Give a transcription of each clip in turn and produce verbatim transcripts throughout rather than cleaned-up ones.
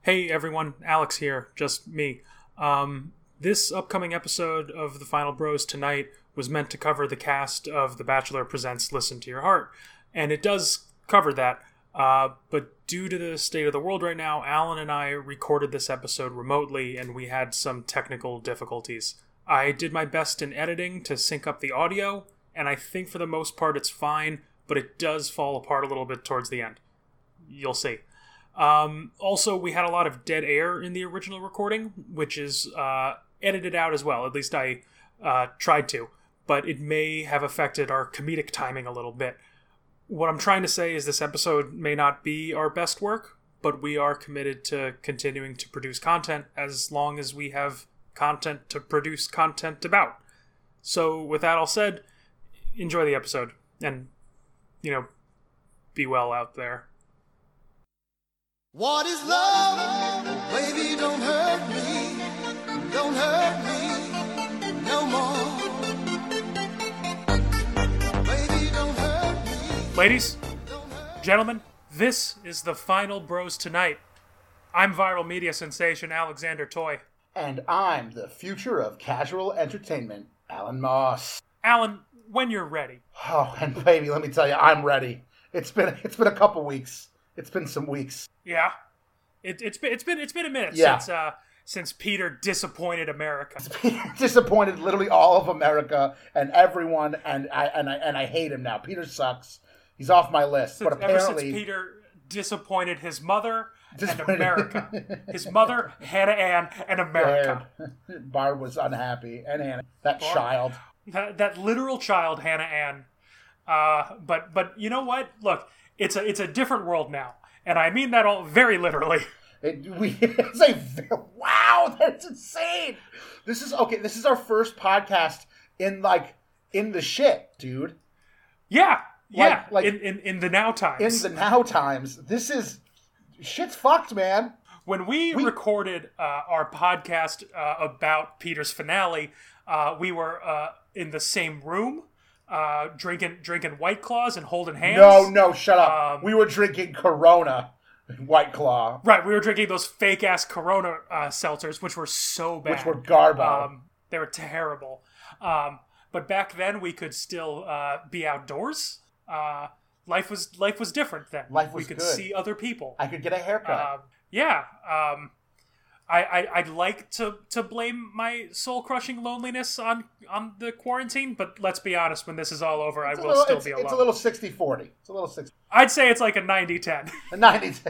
Hey everyone, Alex here, just me. Um, this upcoming episode of The Final Bros Tonight was meant to cover the cast of The Bachelor Presents Listen to Your Heart, and it does cover that, uh, but due to the state of the world right now, Alan and I recorded this episode remotely, and we had some technical difficulties. I did my best in editing to sync up the audio, and I think for the most part it's fine, but it does fall apart a little bit towards the end. You'll see. Um, also, we had a lot of dead air in the original recording, which is uh, edited out as well. At least I uh, tried to. But it may have affected our comedic timing a little bit. What I'm trying to say is this episode may not be our best work, but we are committed to continuing to produce content as long as we have content to produce content about. So, with that all said, enjoy the episode. And, you know, be well out there. What is love? Baby, don't hurt me. Don't hurt me no more. Baby, don't hurt me. Ladies, gentlemen, this is The Final Bros Tonight. I'm viral media sensation Alexander Toy. And I'm the future of casual entertainment, Alan Moss. Alan, when you're ready. Oh, and baby, let me tell you, I'm ready. It's been it's been a couple weeks. It's been some weeks. Yeah, it, it's been it's been it's been a minute yeah. since uh, since Peter disappointed America. Peter disappointed literally all of America and everyone, and I and I and I hate him now. Peter sucks. He's off my list. Since, but apparently, ever since Peter disappointed his mother and America, his mother Hannah Ann and America. Barb, Barb was unhappy, and Hannah, that Barb, child, that, that literal child, Hannah Ann. Uh, but but you know what? Look. It's a it's a different world now, and I mean that all very literally. It, we it's a wow, that's insane. This is okay. This is our first podcast in like in the shit, dude. Yeah, yeah. Like, like in, in in the now times. In the now times, this is shit's fucked, man. When we, we... recorded uh, our podcast uh, about Peter's finale, uh, we were uh, in the same room. Uh, drinking drinking White Claws and holding hands. No, no, shut up. Um, we were drinking Corona White Claw. Right, we were drinking those fake-ass Corona uh, seltzers, which were so bad. Which were garbo. Um, they were terrible. Um, but back then, we could still uh, be outdoors. Uh, life was life was different then. Life was We could good. see other people. I could get a haircut. Um, yeah. Um, I, I, I'd like to, to blame my soul-crushing loneliness on, on the quarantine, but let's be honest, when this is all over, it's I will little, still it's, be alone. It's a little sixty forty. It's a little sixty. I'd say it's like a ninety ten. A ninety ten.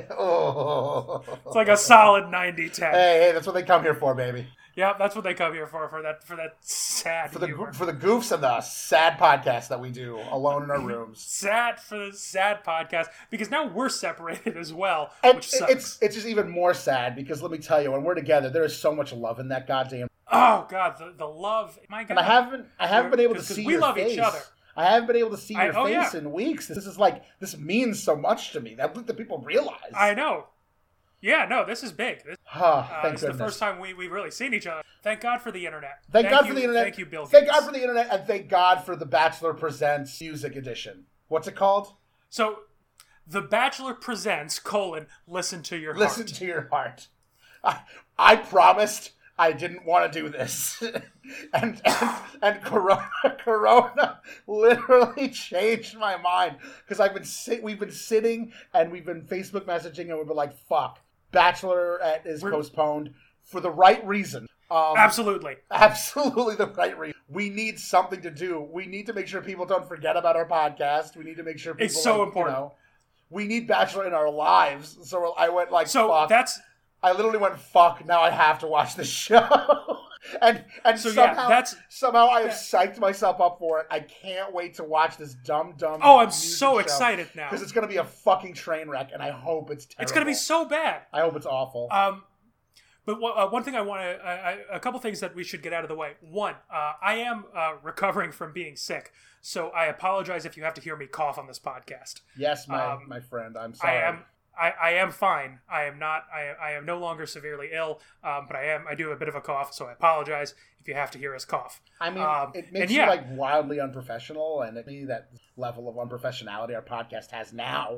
Oh. It's like a solid ninety ten. Hey, hey, that's what they come here for, baby. Yeah, that's what they come here for, for that for that sad For the humor. for the goofs and the sad podcast that we do alone in our rooms. Sad for the sad podcast, because now we're separated as well, And which sucks. it's it's just even more sad because let me tell you, when we're together, there is so much love in that goddamn. Oh God, the, the love, my God. And I haven't I haven't been able to 'Cause- 'cause see we your love face. each other. I haven't been able to see I- your oh, face yeah. in weeks. This is like this means so much to me. That the people realize. I know. Yeah, no, this is big. This, Ah, uh, thank it's the goodness. first time we, we've really seen each other. Thank God for the internet. Thank, God you, for the internet. Thank you, Bill Gates. Thank God for the internet, and thank God for the Bachelor Presents Music Edition. What's it called? So, The Bachelor Presents, colon, Listen to Your Listen Heart. to your heart. I, I promised I didn't want to do this. and, and and Corona Corona literally changed my mind. Because I've been sit, we've been sitting and we've been Facebook messaging and we've been like, fuck. Bachelorette is We're, postponed for the right reason. Um, absolutely. Absolutely the right reason. We need something to do. We need to make sure people don't forget about our podcast. We need to make sure people, It's so like, important. You know, we need Bachelor in our lives. So I went like, So fuck. that's... I literally went, fuck, now I have to watch the show. and and So, somehow, yeah, that's- somehow I have psyched myself up for it. I can't wait to watch this dumb, dumb Oh, I'm music so show, excited now. because it's going to be a fucking train wreck, and I hope it's terrible. It's going to be so bad. I hope it's awful. Um, but uh, one thing I want to, a couple things that we should get out of the way. One, uh, I am uh, recovering from being sick, so I apologize if you have to hear me cough on this podcast. yes, my, um, my friend, I'm sorry. I am, I, I am fine. I am not. I, I am no longer severely ill, um, but I am. I do have a bit of a cough, so I apologize if you have to hear us cough. I mean, um, it makes yeah. you like wildly unprofessional, and it me that level of unprofessionality our podcast has now.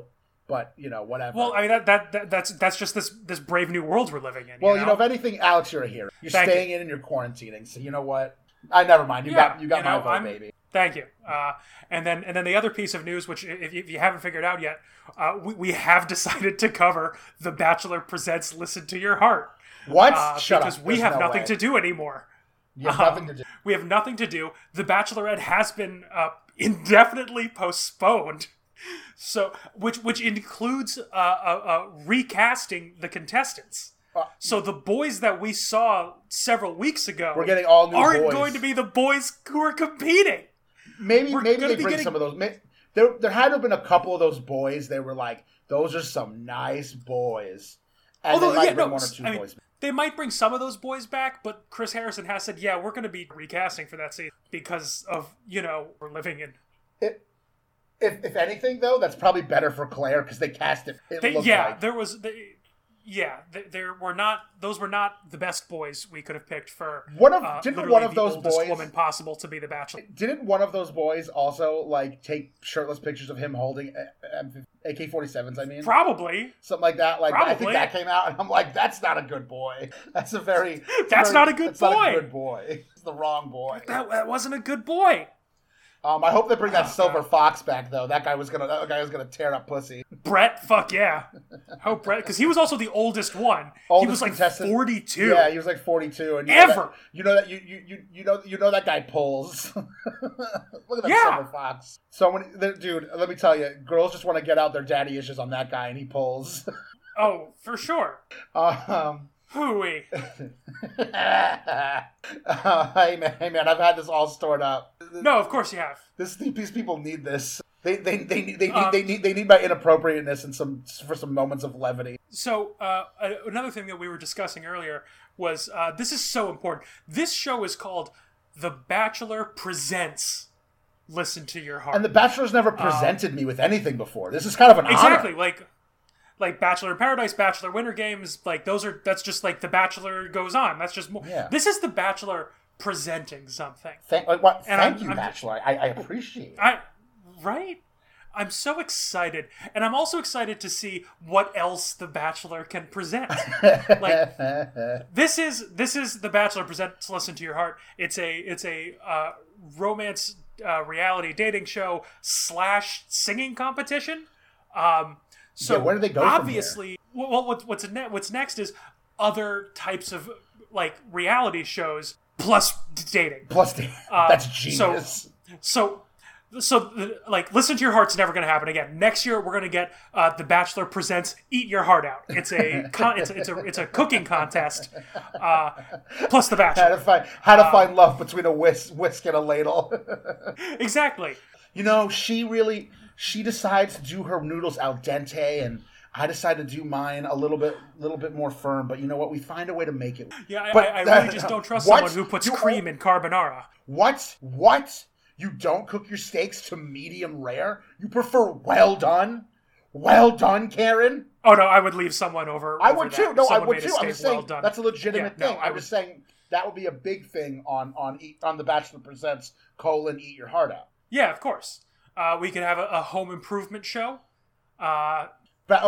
But you know, whatever. Well, I mean that, that that that's that's just this this brave new world we're living in. Well, you know, you know if anything, Alex, you're a hero. You're Thank staying you. in and you're quarantining. So you know what? I never mind. You Yeah, got you got you my know, vote, I'm- baby. Thank you. Uh, and then and then the other piece of news, which if, if you haven't figured out yet, uh, we we have decided to cover The Bachelor Presents Listen to Your Heart. What? Uh, Shut because up. we There's have no nothing way. to do anymore. You have Um, nothing to do. We have nothing to do. The Bachelorette has been uh, indefinitely postponed. So, which which includes uh, uh, uh, recasting the contestants. Uh, So the boys that we saw several weeks ago We're getting all new aren't boys. going to be the boys who are competing. Maybe we're maybe gonna they be bring getting- some of those. may- There there had to have been a couple of those boys. They were like, those are some nice boys. And Although, they might yeah, bring no, one or two I mean, boys. they might bring some of those boys back, but Chris Harrison has said, yeah, we're going to be recasting for that season because of, you know, we're living in... It, if if anything, though, that's probably better for Claire because they cast it. It They, looked yeah, like. there was... They, yeah, they, there were not... Those were not the best boys we could have picked for One of- uh, didn't literally one of the those oldest boys- woman possible to be the Bachelor. Didn't one of those boys also like take shirtless pictures of him holding A K forty-sevens? I mean, Probably. something like that. Like I think Probably. that came out, and I'm like, that's not a good boy. That's a very That's very- not a good that's Not boy. a good boy. It's the wrong boy. That, that wasn't a good boy. Um, I hope they bring that Oh, Silver God. Fox back though. That guy was gonna. That guy was gonna tear up pussy. Brett, fuck yeah. Hope Brett, because he was also the oldest one. he Oldest was like contestant. forty-two. Yeah, he was like forty-two, and you Ever. Know that, you know that you you you you know you know that guy pulls. Look at that Yeah. Silver Fox. So many, the- dude. Let me tell you, girls just want to get out their daddy issues on that guy, and he pulls. Oh, for sure. um. Hooey. uh, hey man, hey man, I've had this all stored up. No, of course you have. This these people need this. They they they need they need Um, they need they need my inappropriateness and some for some moments of levity. So, uh, another thing that we were discussing earlier was uh, this is so important. This show is called The Bachelor Presents Listen to Your Heart. And The Bachelor's never presented me with anything before. This is kind of an exactly honor. like like Bachelor in Paradise, Bachelor Winter Games, like those are that's just like The Bachelor goes on. That's just more. Yeah. This is The Bachelor presenting something. Thank, like, what, And thank I'm- you, I'm- Bachelor. I, I appreciate it. I right? I'm so excited. And I'm also excited to see what else The Bachelor can present. Like this is this is The Bachelor Presents Listen to Your Heart. It's a it's a uh, romance uh, reality dating show slash singing competition. Um so Yeah, where do they go from obviously well what, what's ne- what's next is other types of like reality shows plus dating. Plus, that's genius. So, so like, Listen to Your Heart's never going to happen again. Next year, we're going to get uh, The Bachelor Presents Eat Your Heart Out. It's a con- it's, it's a it's a cooking contest. Uh, plus The how to Bachelor. find how to Um, find love between a whisk, whisk and a ladle. Exactly. You know, she really she decides to do her noodles al dente, and I decide to do mine a little bit little bit more firm. But you know what? We find a way to make it. Yeah, I, But, I, I uh, really just don't trust what? someone who puts You- cream in carbonara. What? What? You don't cook your steaks to medium rare? You prefer well done? Well done, Karen? Oh no, I would leave someone over. I over would that too. if No, I someone would made a too. I'm steak just saying well done. that's a legitimate Yeah, no, thing. I I'm would- just saying that would be a big thing on on eat, on the Bachelor Presents colon Eat Your Heart Out. Yeah, of course. Uh, we could have a, a home improvement show. Uh, Ba-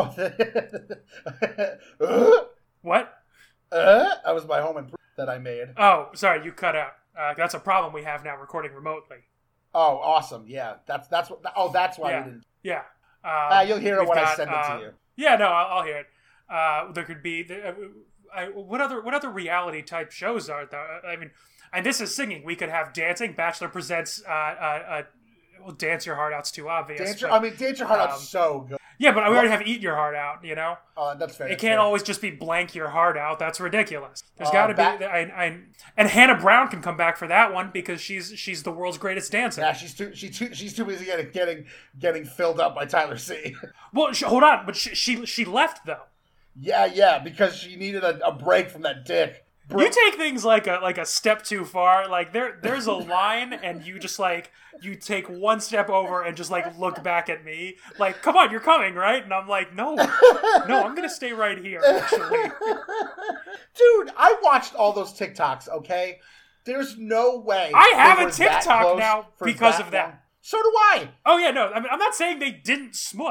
oh, uh, what? uh, that was my home improvement that I made. Oh, sorry, you cut out. Uh, that's a problem we have now recording remotely. Oh, awesome! Yeah, that's that's what. Oh, that's why Yeah. we didn't. Yeah. Um, Ah, you'll hear it we've when I got, send it uh, to you. Yeah, no, I'll, I'll hear it. Uh, there could be the, uh, I, what other what other reality type shows are there? I mean, and this is singing. We could have dancing. Bachelor presents. Uh, uh, uh, well, Dance Your Heart Out's too obvious. Dance your, but- I mean, Dance Your Heart um, Out's so good. yeah, but we already have Eat Your Heart Out. You know, Oh, that's fair. it that's can't fair. always just be blank your heart out. That's ridiculous. There's Uh, got to back- be. I, I, and Hannah Brown can come back for that one because she's she's the world's greatest dancer. Yeah, she's too she's too she's too busy getting getting getting filled up by Tyler C. Well, sh- hold on, but she, she she left though. yeah, yeah, because she needed a, a break from that dick. Bro- You take things like a like a step too far. Like there there's a line and you just like you take one step over and just like look back at me. Like, come on, you're coming, right? And I'm like, no. No, I'm gonna stay right here, actually. Dude, I watched all those TikToks, okay? There's no way. I have they a were that TikTok close now for because of that. long. So do I. Oh yeah, no, I mean I'm not saying they didn't smush.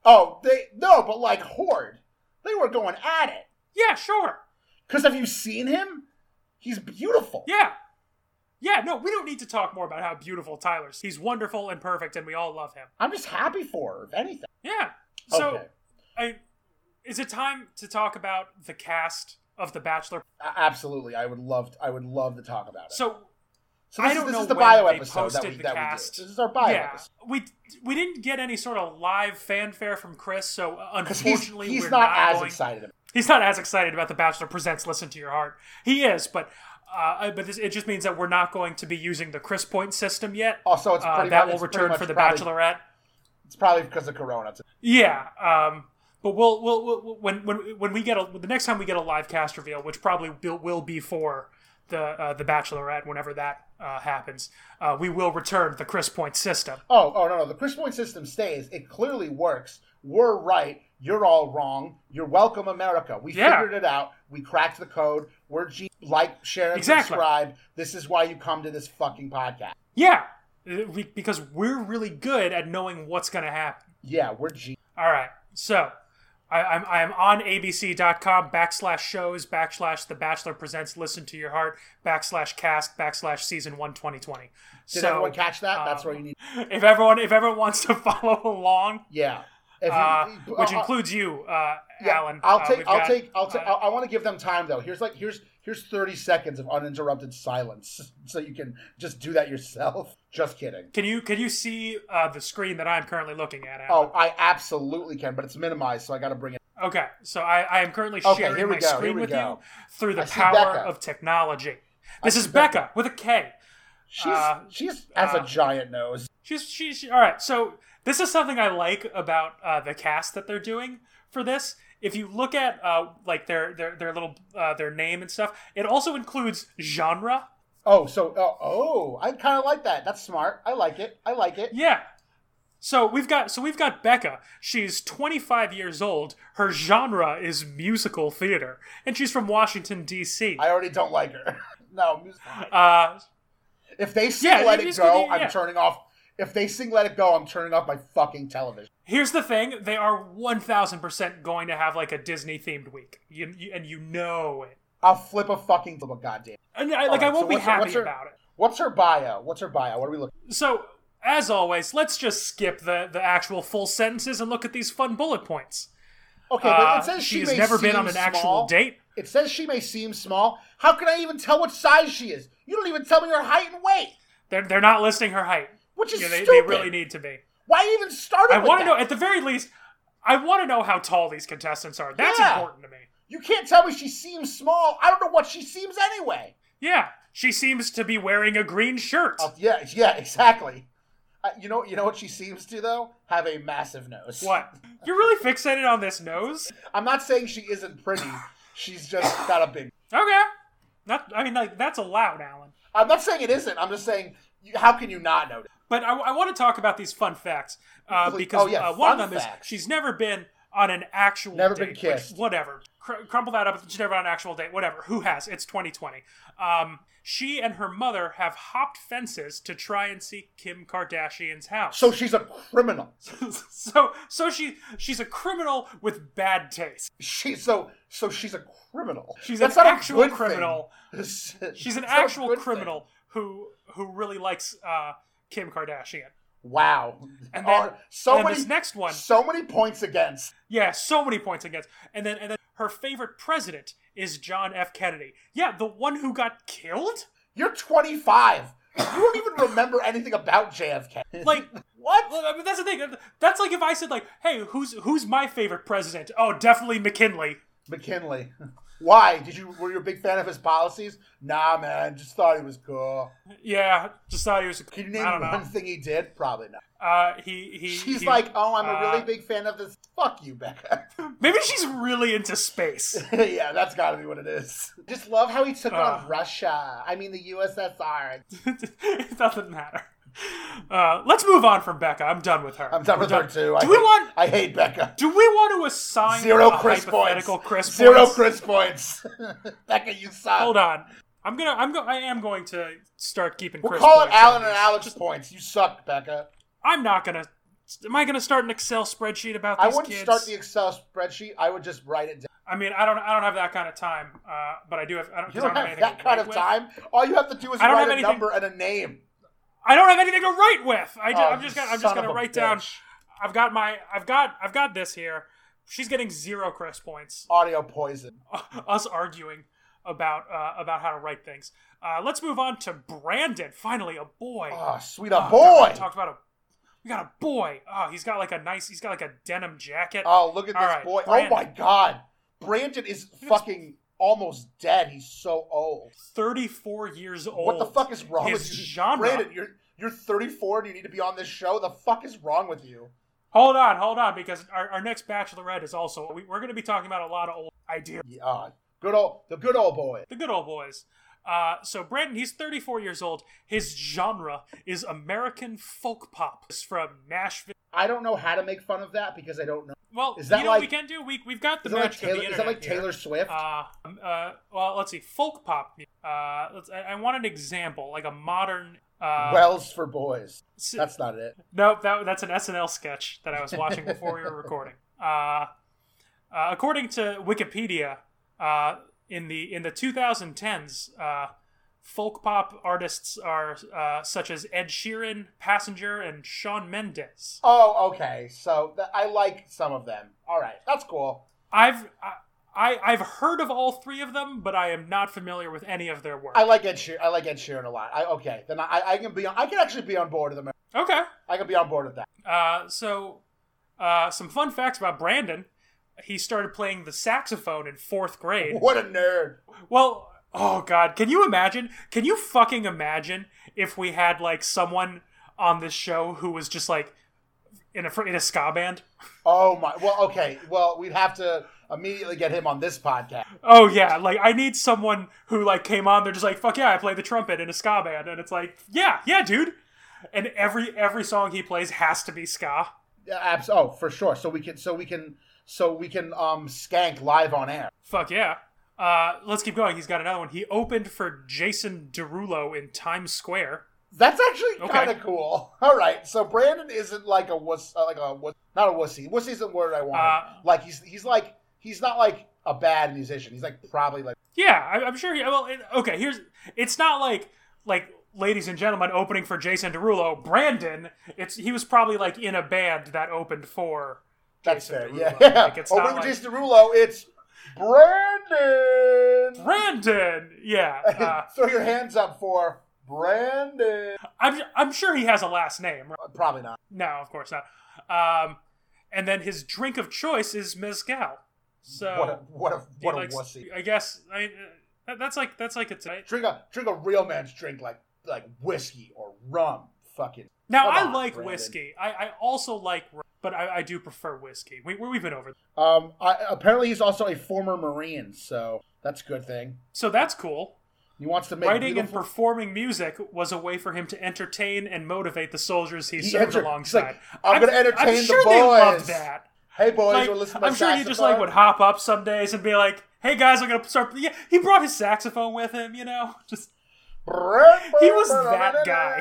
Oh, they no, but like Horde, they were going at it. Yeah, sure. Because have you seen him? He's beautiful. Yeah. Yeah, no, we don't need to talk more about how beautiful Tyler's. He's wonderful and perfect, and we all love him. I'm just happy for her, if anything. Yeah. So, Okay. I, is it time to talk about the cast of The Bachelor? A- absolutely, I would love. To, I would love to talk about it. So, So this I don't is, this know is the when bio they episode that posted we, the that cast. we do. This is our bio yeah, episode. we we didn't get any sort of live fanfare from Chris, so uh, Because he's, unfortunately he's we're not, not, as going, excited about it. He's not as excited about The Bachelor Presents Listen to Your Heart. He is, but uh, but this, it just means that we're not going to be using the Chris Point system yet. Also, it's uh, pretty that much, will it's pretty return much for The probably, Bachelorette. It's probably because of Corona. Yeah, um, but we'll, we'll we'll when when when we get a the next time we get a live cast reveal, which probably will, will be for the uh, the Bachelorette, whenever that uh, happens, uh, we will return the Chris Point system. Oh, oh no, no. The Chris Point system stays. It clearly works. We're right. You're all wrong. You're welcome, America. We Yeah. figured it out. We cracked the code. We're G. Like, share, and Exactly. subscribe. This is why you come to this fucking podcast. Yeah, uh, we, because we're really good at knowing what's going to happen. Yeah, we're G. All right, so I, I'm I'm on abc.com backslash shows backslash The Bachelor Presents Listen to Your Heart backslash cast backslash season one twenty twenty. Did so, everyone catch that? That's um, where you need. If everyone if everyone wants to follow along, Yeah. If you, uh, which uh, includes you, uh, yeah, Alan. I'll uh, take. we've I'll got, take. I'll take. uh, I, I want to give them time though. Here's like. Here's here's thirty seconds of uninterrupted silence, so you can just do that yourself. Just kidding. Can you can you see uh, the screen that I'm currently looking at, Alan? Oh, I absolutely can, but it's minimized, so I got to bring it. Okay, so I, I am currently Okay, sharing here we my go, here screen we with go. you through the I see power Becca. of technology. This I is see Becca. Becca. with a K. She's Uh, she's has uh, a giant nose. She's she's all right. So this is something I like about uh, the cast that they're doing for this. If you look at uh, like their their their little uh, their name and stuff, it also includes genre. Oh, so oh, oh I kind of like that. That's smart. I like it. I like it. Yeah. So we've got so we've got Becca. She's twenty-five years old. Her genre is musical theater, and she's from Washington D C. I already don't like her. No, music- Uh, if they sing yeah, "Let It musical Go," theater, I'm yeah. turning off. If they sing "Let It Go," I'm turning off my fucking television. Here's the thing: they are one thousand percent going to have like a Disney themed week, you, you, and you know it. I'll flip a fucking flip a goddamn. And I, like right, I won't so be what's her- happy what's her- about it. What's her bio? What's her bio? What are we looking? So, as always, let's just skip the, the actual full sentences and look at these fun bullet points. Okay, Uh, but it says she she, has may never been seem on an small. actual date. It says she may seem small. How can I even tell what size she is? You don't even tell me her height and weight, They're, they're not listing her height. which is Yeah, they, they stupid. really need to be. Why even start it I with want to that? know, at the very least, I want to know how tall these contestants are. That's Yeah. important to me. You can't tell me she seems small. I don't know what she seems anyway. Yeah, she seems to be wearing a green shirt. Oh, yeah, yeah, exactly. Uh, you know, you know what she seems to though? Have a massive nose. What? You're really fixated on this nose? I'm not saying she isn't pretty. She's just got a big. Okay. Not, I mean, like, that's allowed, Alan. I'm not saying it isn't. I'm just saying, you, how can you not notice? But I, I want to talk about these fun facts uh, Please. because Oh, yeah, uh, one of fun them facts. is she's never been on an actual Never date. been kissed. Which, whatever. Cr- crumple that up. She's never on an actual date. Whatever. Who has? It's twenty twenty. Um, she and her mother have hopped fences to try and see Kim Kardashian's house. So she's a criminal. so so she she's a criminal with bad taste. She so so she's a criminal. She's That's an not a actual good criminal. thing. She's an It's not a actual good criminal who who really likes uh, Kim Kardashian. thing. Wow. And then, Oh, so and then many this next one. So many points against. Yeah, so many points against. And then and then her favorite president is John F. Kennedy. Yeah, the one who got killed? You're twenty-five. You don't even remember anything about J F K. Like what? Well, I mean, that's the thing. That's like if I said like, "Hey, who's who's my favorite president?" Oh, definitely McKinley. McKinley. Why? Did you were you a big fan of his policies? Nah, man. Just thought he was cool. Yeah, just thought he was. Can you name I don't one know. thing he did? Probably not. Uh, he he. She's he- like, oh, I'm a uh, really big fan of this. Fuck you, Becca. Maybe she's really into space. Yeah, that's got to be what it is. Just love how he took Uh. on Russia. I mean, the U S S R. It doesn't matter. Uh, let's move on from Becca. I'm done with her. I'm done We're with her too. I Do we hate, want? I hate Becca. Do we want to assign Zero a Chris points. hypothetical Chris Zero points? Chris points. Becca, you suck. Hold on. I'm gonna. I'm go. I am going to start keeping. We'll Chris call it points Alan on and this. Alex points. You suck, Becca. I'm not gonna Am I going to start an Excel spreadsheet about I these wouldn't kids? start the Excel spreadsheet. I would just write it down. I mean, I don't. I don't have that kind of time. Uh, but I do have. I don't, You 'cause I don't don't have anything that to kind write of with. time. All you have to do is I don't write have a anything- number and a name. I don't have anything to write with. I Oh, am just. Gonna, I'm just son going to of a write down. bitch. I've got my. I've got. I've got this here. She's getting zero Chris points. Audio poison. Us arguing about uh, about how to write things. Uh, let's move on to Brandon. Finally, a boy. Oh, sweet Oh, a God, boy. we talked about a. We got a boy. Oh, he's got like a nice. He's got like a denim jacket. Oh, look at All this right, boy. Brandon. Oh, my God. Brandon is fucking almost dead. He's so old. thirty-four years old. What the fuck is wrong His with you? genre. Brandon, you're, you're thirty-four and you need to be on this show? The fuck is wrong with you? Hold on, hold on, because our, our next Bachelorette is also. We, we're going to be talking about a lot of old ideas. Yeah, uh, good old, the good old boy. The good old boys. Uh, so Brandon, he's thirty-four years old. His genre is American folk pop. It's from Nashville. I don't know how to make fun of that because I don't know. Well, Is that you know like- what we can do? We, we've got the Is that like magic of Taylor, the is internet that like here. Taylor Swift? Uh, um, uh, well, let's see. Folk pop. Uh, let's, I, I want an example, like a modern. Uh, Wells for boys. s- That's not it. Nope, that, that's an S N L sketch that I was watching before we were recording. Uh, uh, according to Wikipedia, uh, in the in the twenty tens, uh, folk pop artists are uh, such as Ed Sheeran, Passenger, and Shawn Mendes. Oh, okay. So th- I like some of them. All right, that's cool. I've I, I, I've heard of all three of them, but I am not familiar with any of their work. I like Ed Sheeran. I like Ed Sheeran a lot. I, okay, then I, I can be. On, I can actually be on board with them. Okay. I can be on board with that. Uh, so, uh, some fun facts about Brandon. He started playing the saxophone in fourth grade. What a nerd. Well, oh god, can you imagine? Can you fucking imagine if we had like someone on this show who was just like in a in a ska band? Oh my. Well, okay. Well, we'd have to immediately get him on this podcast. Oh yeah, like I need someone who like came on. They're just like, fuck yeah, I play the trumpet in a ska band, and it's like, yeah, yeah, dude. And every every song he plays has to be ska. Yeah, abs- oh, for sure. So we can. So we can. So we can um skank live on air. Fuck yeah. Uh, let's keep going. He's got another one. He opened for Jason Derulo in Times Square. That's actually Okay. kind of cool. All right, so Brandon isn't like a wuss, uh, like a wuss, not a wussy. Wussy isn't the word I want. Uh, like he's he's like he's not like a bad musician. He's like probably like Yeah, I, I'm sure. He, well, it, okay. Here's. It's not like like ladies and gentlemen opening for Jason Derulo. Brandon. It's he was probably like in a band that opened for. that's Jason fair. Derulo. Yeah, Like, it's Over not with like- Jason Derulo, it's Brandon. Brandon. Yeah. Uh, Throw your hands up for Brandon. I'm I'm sure he has a last name. Right? Probably not. No, of course not. Um, and then his drink of choice is mezcal. So What a what a he what a likes- wussy. I guess I. Uh, that- that's like that's like it's. Drink a drink a real man's drink like like whiskey or rum. Fucking. Now Come I on, like Brandon. whiskey. I, I also like, rum, but I, I do prefer whiskey. We we've been over. That. Um. I, apparently he's also a former Marine, so that's a good thing. So that's cool. He wants to make Writing beautiful. and performing music was a way for him to entertain and motivate the soldiers he, He served enter- he's alongside. like, I'm gonna entertain I'm the sure they loved boys. that. Hey boys, Like, we're listening to my I'm sure he just saxophone. like would hop up some days and be like, "Hey guys, I'm gonna start." Yeah, he brought his saxophone with him. You know, just He was that guy.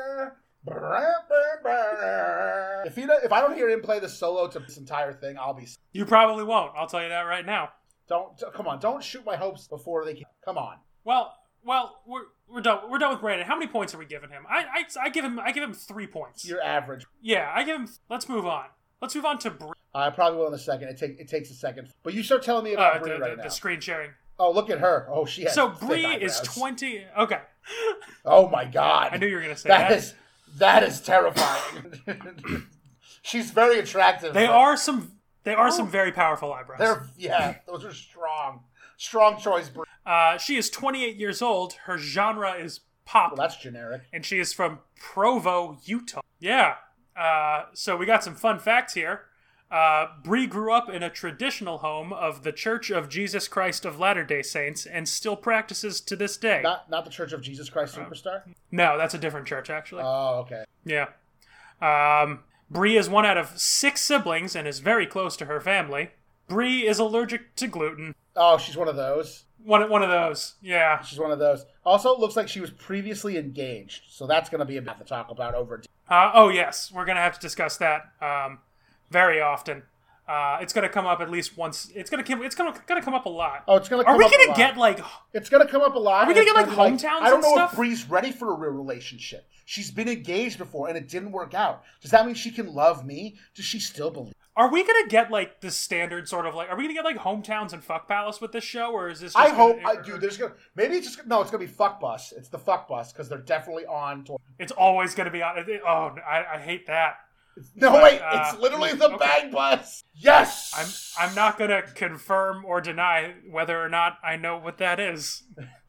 If he don't- if I don't hear him play the solo to this entire thing, I'll be. you probably won't. I'll tell you that right now. Don't come on! Don't shoot my hopes before they can. Come on. Well, well, we're we're done. We're done with Brandon. How many points are we giving him? I I, I give him I give him three points. You're average. Yeah, I give him. Let's move on. Let's move on to Bri- I probably will in a second. It take it takes a second. But you start telling me uh, about the, Brie right the, now. the screen sharing. Oh, look at her. Oh, she has So thick Bree is eyebrows. twenty. Okay, Oh my God! I knew you were gonna say that. That is that is terrifying. She's very attractive. They but are some. They are some very powerful eyebrows. They're yeah. Those are strong. Strong choice. Brie. Uh, she is twenty-eight years old. Her genre is pop, Well, that's generic. and she is from Provo, Utah. Yeah. Uh, so we got some fun facts here. Uh, Bree grew up in a traditional home of the Church of Jesus Christ of Latter-day Saints and still practices to this day. Not not the Church of Jesus Christ Superstar. No, that's a different church, actually. Oh, okay. Yeah. Um, Bree is one out of six siblings and is very close to her family. Bree is allergic to gluten. Oh, she's one of those. One, one of those. Yeah. She's one of those. Also, it looks like she was previously engaged, so that's going to be a bit to talk about over. Uh, oh yes, we're gonna have to discuss that um, very often. Uh, it's gonna come up at least once. It's gonna come. It's gonna gonna come up a lot. Oh, it's gonna. Come Are we up a gonna lot. get like? It's gonna come up a lot. Are we and gonna it's get, like, be hometowns I don't and know stuff? if Bree's ready for a real relationship. She's been engaged before and it didn't work out. Does that mean she can love me? Does she still believe? Are we gonna get like the standard sort of like? Are we gonna get like hometowns and fuck palace with this show, or is this? Just I gonna, hope. or, I, dude, there's gonna maybe it's just no. It's gonna be fuck bus. It's the fuck bus because they're definitely on tour. It's always gonna be on. Oh, I, I hate that. No, But, wait. uh, it's literally the okay. bang bus. Yes. I'm I'm not gonna confirm or deny whether or not I know what that is.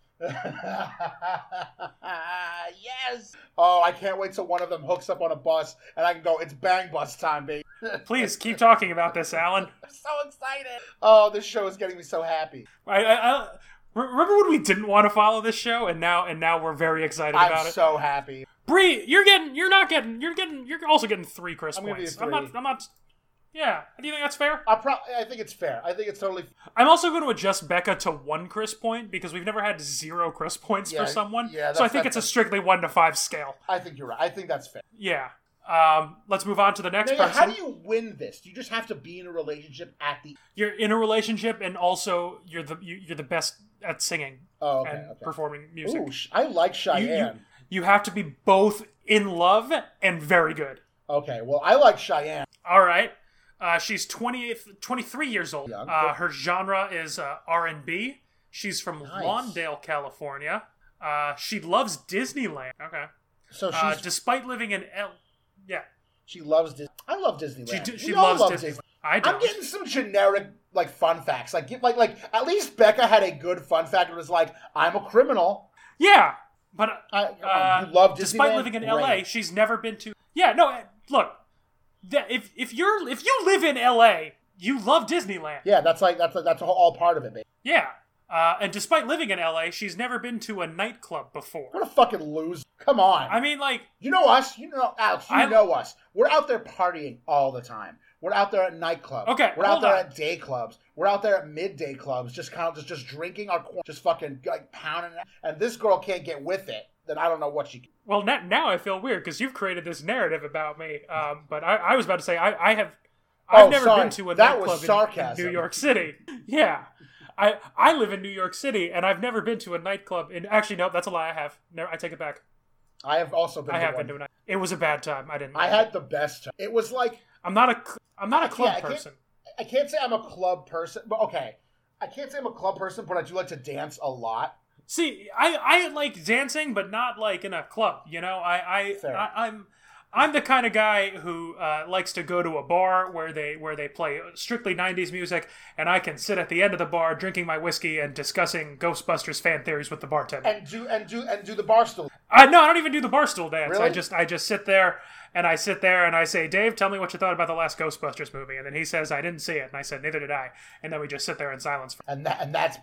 Yes. Oh, I can't wait till one of them hooks up on a bus and I can go. It's bang bus time, baby. Please keep talking about this, Alan. I'm so excited. Oh, this show is getting me so happy. I, I, I remember when we didn't want to follow this show, and now and now we're very excited I'm about it. so happy. Bree, you're getting, you're not getting, you're getting, you're also getting three Chris I'm gonna points. be a I'm not, three. I'm not. Yeah, do you think that's fair? I pro- I think it's fair. I think it's totally. I'm also going to adjust Becca to one Chris point because we've never had zero Chris points Yeah, for someone. yeah, so I that's- think it's a that's- strictly one to five scale. I think you're right. I think that's fair. Yeah. Um, let's move on to the next Now, yeah, person. how do you win this? Do you just have to be in a relationship at the? You're in a relationship, and also you're the you, you're the best at singing Oh, okay, and okay. performing music. Ooh, sh- I like you, Cheyenne. you you have to be both in love and very good. Okay, well, I like Cheyenne. All right. Uh, she's twenty-eight, twenty-three years old. Young. Uh, her genre is uh, R and B. She's from Nice. Lawndale, California. Uh, she loves Disneyland. Okay. So she's Uh, despite living in L, yeah, she loves Disney. I love Disneyland. she do, she We all loves love Disney. Disney. I I'm don't. getting some generic like fun facts. Like, give- like, like at least Becca had a good fun fact. It was like, I'm a criminal. Yeah, but I, uh, you love Disneyland. despite living in L A, Great. she's never been to. Yeah, no. uh, Look, that if if you're if you live in L A, you love Disneyland. Yeah, that's like that's that's all part of it, baby. Yeah. Uh, and despite living in L A, she's never been to a nightclub before. What a fucking loser! Come on. I mean, like, You know us. You know Alex. You I- know us. We're out there partying all the time. We're out there at nightclubs. Okay, We're out hold there on. at day clubs. We're out there at midday clubs, just kind of just, just drinking our corn, just fucking like pounding it. And this girl can't get with it. Then I don't know what she can. well, na- now I feel weird because you've created this narrative about me. Um, but I, I was about to say I, I have, I've Oh, never sorry. been to a That was nightclub in- in, sarcasm. New York City. Yeah, I I live in New York City and I've never been to a nightclub. In actually, no, that's a lie. I have. No, I take it back. I have also been. I to have one. been to a night. It was a bad time. I didn't. I like had it. the best time. It was like I'm not a. cl- I'm not a club Yeah, I can't- person. I can't say I'm a club person, but okay. I can't say I'm a club person, but I do like to dance a lot. See, I, I like dancing, but not like in a club. You know, I I, Fair. I I'm I'm the kind of guy who uh, likes to go to a bar where they where they play strictly nineties music, and I can sit at the end of the bar drinking my whiskey and discussing Ghostbusters fan theories with the bartender. And do and do and do the bar stool. I no, I don't even do the barstool dance. I Really? just I just sit there and I sit there and I say, Dave, tell me what you thought about the last Ghostbusters movie, and then he says I didn't see it, and I said neither did I, and then we just sit there in silence. For... And that and that's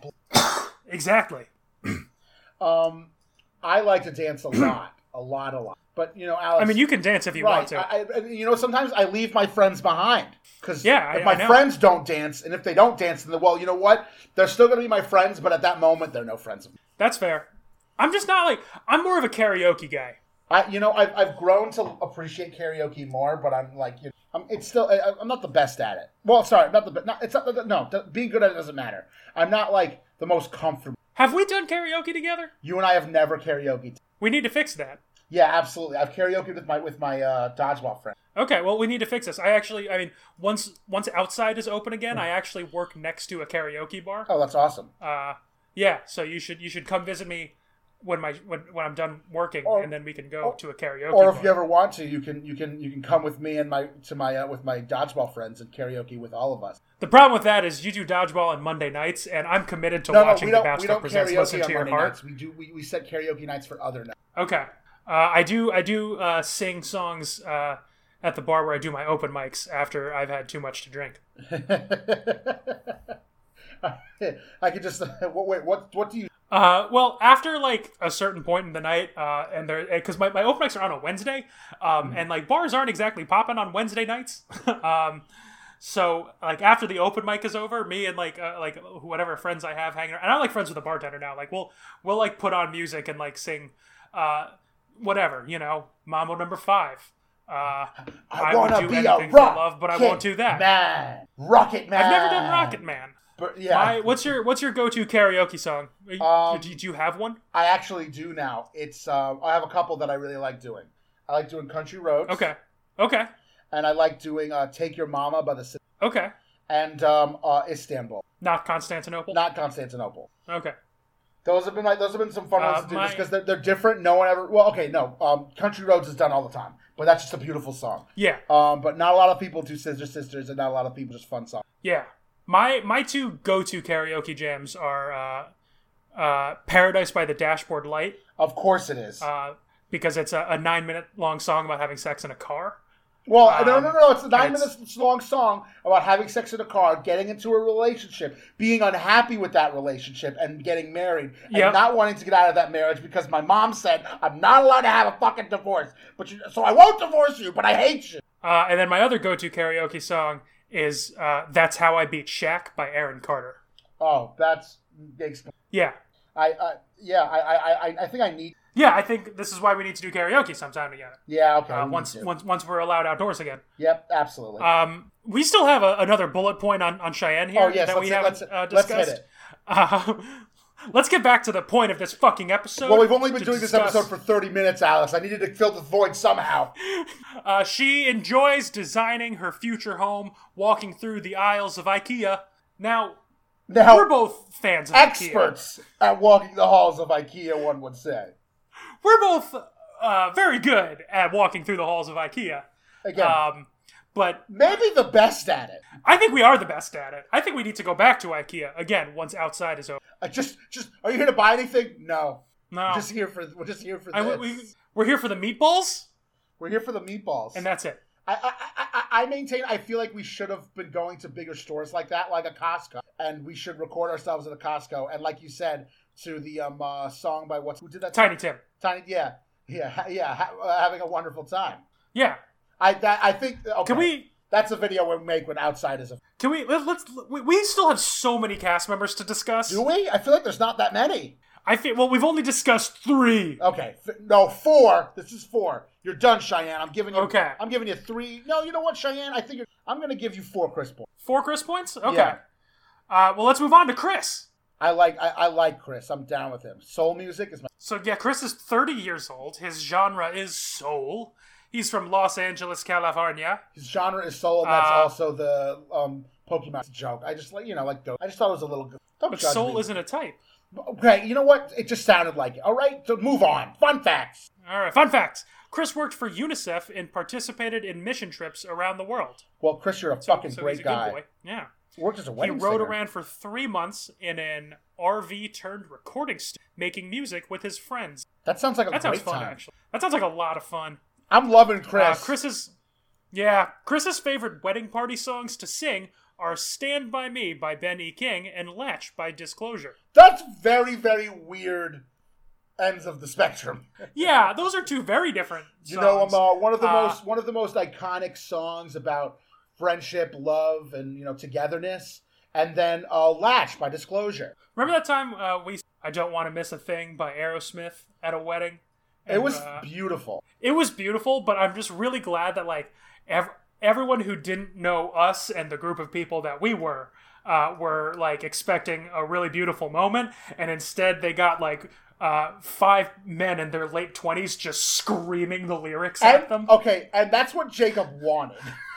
Exactly. um I like to dance a lot. A lot, a lot. But you know, Alex I mean, you can dance if you want right. to. I, I, you know, sometimes I leave my friends behind. Because Yeah, if I- my I know. friends don't dance, and if they don't dance, then well, you know what? They're still gonna be my friends, but at that moment they're no friends of mine. That's fair. I'm just not like I'm more of a karaoke guy. I, you know, I've, I've grown to appreciate karaoke more, but I'm like, you know, I'm, it's still, I, I'm not the best at it. Well, sorry, not the best. Not, it's not, no, being good at it doesn't matter. I'm not like the most comfortable. Have we done karaoke together? You and I have never karaoke. We need to fix that. Yeah, absolutely. I've karaoke with my with my uh, dodgeball friend. Okay, well, we need to fix this. I actually, I mean, once once outside is open again, I actually work next to a karaoke bar. Oh, that's awesome. Uh, yeah, so you should you should come visit me when my when, when I'm done working, Or- and then we can go or- to a karaoke Or bar. if you ever want to, you can you can you can come with me and my to my uh, with my dodgeball friends and karaoke with all of us. The problem with that is you do dodgeball on Monday nights, and I'm committed to No, no, watching we The don't we Bachelor don't Presents Listen karaoke to on Your Monday Heart. nights. We do we, we set karaoke nights for other nights. Okay. Uh, I do I do uh, sing songs uh, at the bar where I do my open mics after I've had too much to drink. I could just wait. What what do you? Uh, well, after like a certain point in the night, uh, and there because my, my open mics are on a Wednesday, um, and like bars aren't exactly popping on Wednesday nights. um, so like after the open mic is over, me and like uh, like whatever friends I have hanging around, and I'm like friends with the bartender now. Like we'll we'll like put on music and like sing, uh, whatever you know, Mambo Number Five. Uh, I, I, would wanna do be anything a for rock love, but I won't do that. Man, Rocket Man. I've never done Rocket Man. But yeah, My, what's your what's your go-to karaoke song? Um, do, do you have one? I actually do now. It's uh, I have a couple that I really like doing. I like doing Country Roads. Okay. Okay. And I like doing uh, Take Your Mama by the Okay. and um, uh, Istanbul. Not Constantinople. Not Constantinople. Okay. Those have been like those have been some fun ones Uh, to do my- just because they're, they're different. No one ever. Well, okay, no. Um, Country Roads is done all the time, but that's just a beautiful song. Yeah. Um, but not a lot of people do Scissor Sisters, and not a lot of people just fun songs. Yeah. My my two go-to karaoke jams are uh, uh, Paradise by the Dashboard Light, Of course, it is. uh, because it's a, a nine-minute long song about having sex in a car. well, um, no, no, no. It's a nine it's- minutes long song about having sex in a car, getting into a relationship, being unhappy with that relationship, and getting married, and Yep. not wanting to get out of that marriage because my mom said I'm not allowed to have a fucking divorce. But you, so I won't divorce you, but I hate you. Uh, and then my other go-to karaoke song is uh, That's How I Beat Shaq by Aaron Carter. Oh, that's makes. Yeah. I, I yeah, I, I, I, I think I need. Yeah, I think this is why we need to do karaoke sometime together. Yeah, okay. Uh, we once, need to. once once we're allowed outdoors again. Yep, absolutely. Um, we still have a, another bullet point on, on Cheyenne here oh yes, that let's, we let's, haven't uh, let's discussed. hit it. Uh, let's get back to the point of this fucking episode. Well, we've only been to doing this discuss- episode for thirty minutes, Alex. I needed to fill the void somehow. Uh, she enjoys designing her future home, walking through the aisles of IKEA. Now, Now, we're both fans of IKEA. experts at walking the halls of IKEA, one would say. We're both uh, very good at walking through the halls of IKEA. Again, Um, but maybe the best at it. I think we are the best at it. I think we need to go back to IKEA again once outside is over. I just, just, are you here to buy anything? No. No, We're just here for, we're just here for I, this. we, we're here for the meatballs, We're here for the meatballs. and that's it. I, I, I, I I maintain, I feel like we should have been going to bigger stores like that, like a Costco, and we should record ourselves at a Costco, and like you said, to the um uh, song by what's who did that? Tiny Tim. Tiny, yeah, yeah, ha- yeah, ha- uh, having a wonderful time. Yeah. I that I think. Okay, Can we? That's a video we'll make when outside is a. Can we? Let, let's. We, we still have so many cast members to discuss. Do we? I feel like there's not that many. I feel. Well, we've only discussed three. Okay, f- no, four. This is four. You're done, Cheyenne. I'm giving you. Okay. I'm giving you three. No, you know what, Cheyenne? I think you're, I'm going to give you four Chris points. Four Chris points. Okay. Yeah. Uh, well, let's move on to Chris. I like. I, I like Chris. I'm down with him. Soul music is my. So yeah, Chris is thirty years old. His genre is soul. He's from Los Angeles, California. His genre is soul, and that's Uh, also the um Pokemon joke. I just like you know like I just thought it was a little good. Don't But judge soul me. isn't a type. Okay, you know what? It just sounded like it. All right, so move on. Fun facts. All right. Fun fact: Chris worked for UNICEF and participated in mission trips around the world. Well, Chris, you're a fucking So great he's a guy. good boy. Yeah. Worked as a He wedding rode singer. around for three months in an R V turned recording studio, making music with his friends. That sounds like a That great sounds fun, time. actually. That sounds like a lot of fun. I'm loving Chris. Uh, Chris's, yeah, Chris's favorite wedding party songs to sing are "Stand by Me" by Ben E. King and "Latch" by Disclosure. That's very, very weird ends of the spectrum. Yeah, those are two very different songs. You know, um, uh, one of the Uh, most one of the most iconic songs about friendship, love, and you know togetherness, and then uh, "Latch" by Disclosure. Remember that time uh, we "I Don't Want to Miss a Thing" by Aerosmith at a wedding? It And, was uh, beautiful. It was beautiful, but I'm just really glad that like ev- everyone who didn't know us and the group of people that we were uh, were like expecting a really beautiful moment, and instead they got like uh, five men in their late twenties just screaming the lyrics And, at them. okay, and that's what Jacob wanted.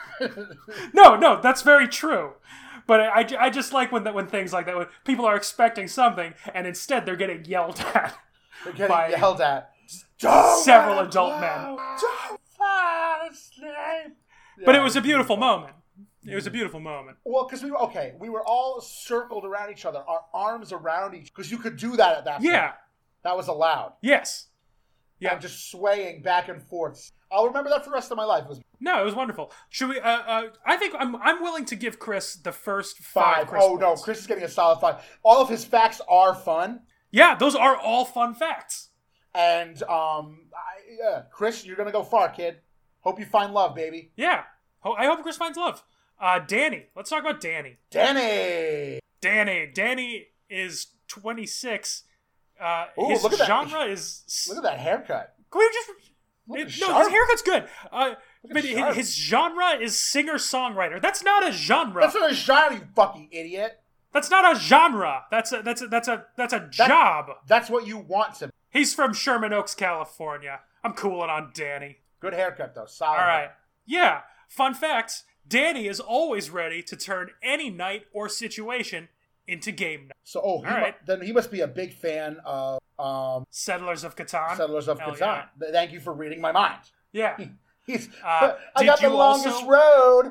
No, no, that's very true. But I, I just like when that when things like that when people are expecting something and instead they're getting yelled at. They're getting By yelled at. Don't several let adult go. men. Don't fall asleep. But Yeah, it was a beautiful moment. It was a beautiful moment. Well, because we were okay, we were all circled around each other, our arms around each, because you could do that at that point. Yeah. That was allowed. Yes. Yeah. And just swaying back and forth. I'll remember that for the rest of my life. It was No, it was wonderful. Should we? Uh, uh, I think I'm. I'm willing to give Chris the first five. five. Chris Oh no, points. Chris is getting a solid five. All of his facts are fun, Yeah, those are all fun facts. and um, I, yeah, Chris, you're gonna go far, kid. Hope you find love, baby. Yeah. Ho- I hope Chris finds love. Uh, Danny. Let's talk about Danny. Danny. Danny. Danny is twenty-six. Uh, Ooh, his look at that. genre is. Look at that haircut. Can we just? Look It, at no, sharp. his haircut's good. Uh, But Sharp. his genre is singer-songwriter. That's not a genre. That's not a genre, you fucking idiot. That's not a genre. That's a that's a that's a that's a job. That's what you want to. He's from Sherman Oaks, California. I'm cooling on Danny. Good haircut though. Solid. All right. Yeah. Fun facts. Danny is always ready to turn any night or situation into game night. So, oh, he All right. mu- then he must be a big fan of um, Settlers of Catan. Settlers of Hell Catan. yeah. Th- Thank you for reading my mind. Yeah. He's. Uh, I did got the you longest also- road.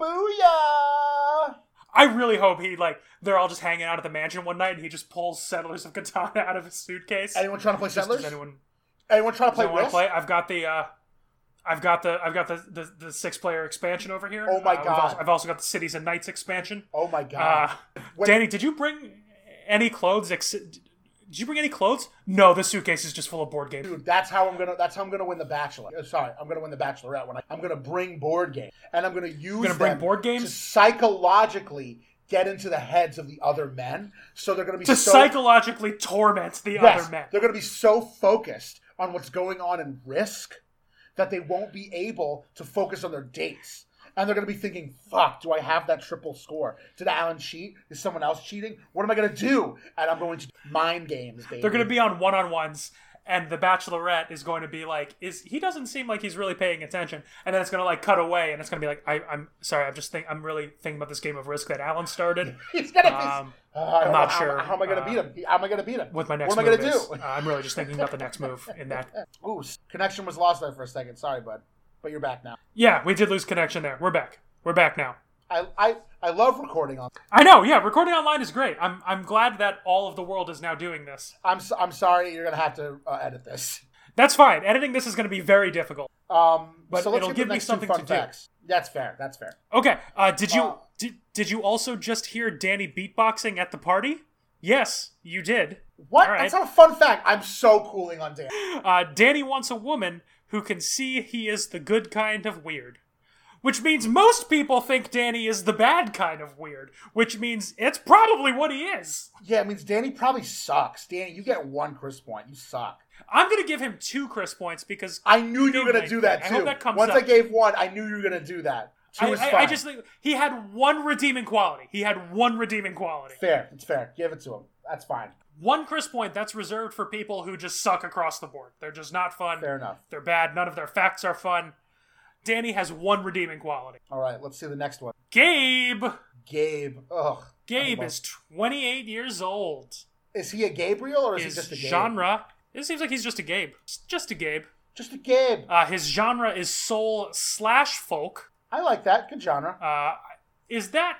Habooyah! I really hope he, like, they're all just hanging out at the mansion one night and he just pulls Settlers of Catan out of his suitcase. Anyone trying to play Just, Settlers? does anyone, Anyone trying to does play anyone Risk? play? I've got the, uh, I've got the, I've got the, the, the six player expansion over here. Oh my Uh, we've God. also- I've also got the Cities and Knights expansion. Oh my god! Uh, When- Danny, did you bring any clothes? Ex- did you bring any clothes? No, the suitcase is just full of board games. Dude, that's how I'm gonna. That's how I'm gonna win the Bachelor. Uh, Sorry, I'm gonna win the Bachelorette. When I, I'm gonna bring board games, and I'm gonna use gonna bring them board to games? psychologically get into the heads of the other men. So they're gonna be To so, psychologically torment the yes, other men. they're gonna be so focused on what's going on in Risk that they won't be able to focus on their dates. And they're going to be thinking, fuck, do I have that triple score? Did Alan cheat? Is someone else cheating? What am I going to do? And I'm going to mind games, baby. They're going to be on one-on-ones, and the Bachelorette is going to be like, "Is he doesn't seem like he's really paying attention?" And then it's going to like cut away, and it's going to be like, I, "I'm sorry, I'm just think I'm really thinking about this game of Risk that Alan started." He's going to be... Um, Uh, I don't I'm not know how, sure. How am I going to Uh, beat him? How am I going to beat him? What my next what am I move gonna is, do? uh, I'm really just thinking about the next move in that. Ooh, connection was lost there for a second. Sorry, bud. But you're back now. Yeah, we did lose connection there. We're back. We're back now. I I, I love recording on... I know. Yeah, recording online is great. I'm I'm glad that all of the world is now doing this. I'm, so- I'm sorry you're going to have to uh, edit this. That's fine. Editing this is going to be very difficult. Um, But so let's it'll get give the me next two something fun to do. facts. That's fair. That's fair. Okay. Uh, did you Uh, did, did you also just hear Danny beatboxing at the party? Yes, you did. What? All right. That's not a fun fact. I'm so cooling on Dan. Uh, Danny wants a woman who can see he is the good kind of weird. Which means most people think Danny is the bad kind of weird. Which means it's probably what he is. Yeah, it means Danny probably sucks. Danny, you get one Chris point. You suck. I'm going to give him two Chris points because I knew you were going to Midnight do that thing. too. I hope that comes Once up. I gave one, I knew you were going to do that. Two I, is I, fine. I just think he had one redeeming quality. He had one redeeming quality. Fair. It's fair. Give it to him. That's fine. One Chris point, that's reserved for people who just suck across the board. They're just not fun. Fair enough. They're bad. None of their facts are fun. Danny has one redeeming quality. All right, let's see the next one. Gabe. Gabe. Ugh. Gabe I is twenty-eight years old. Is he a Gabriel or is His he just a Gabe? genre. It seems like he's just a Gabe. It's just a Gabe. Just a Gabe. Uh, his genre is soul slash folk. I like that. Good genre. Uh, is that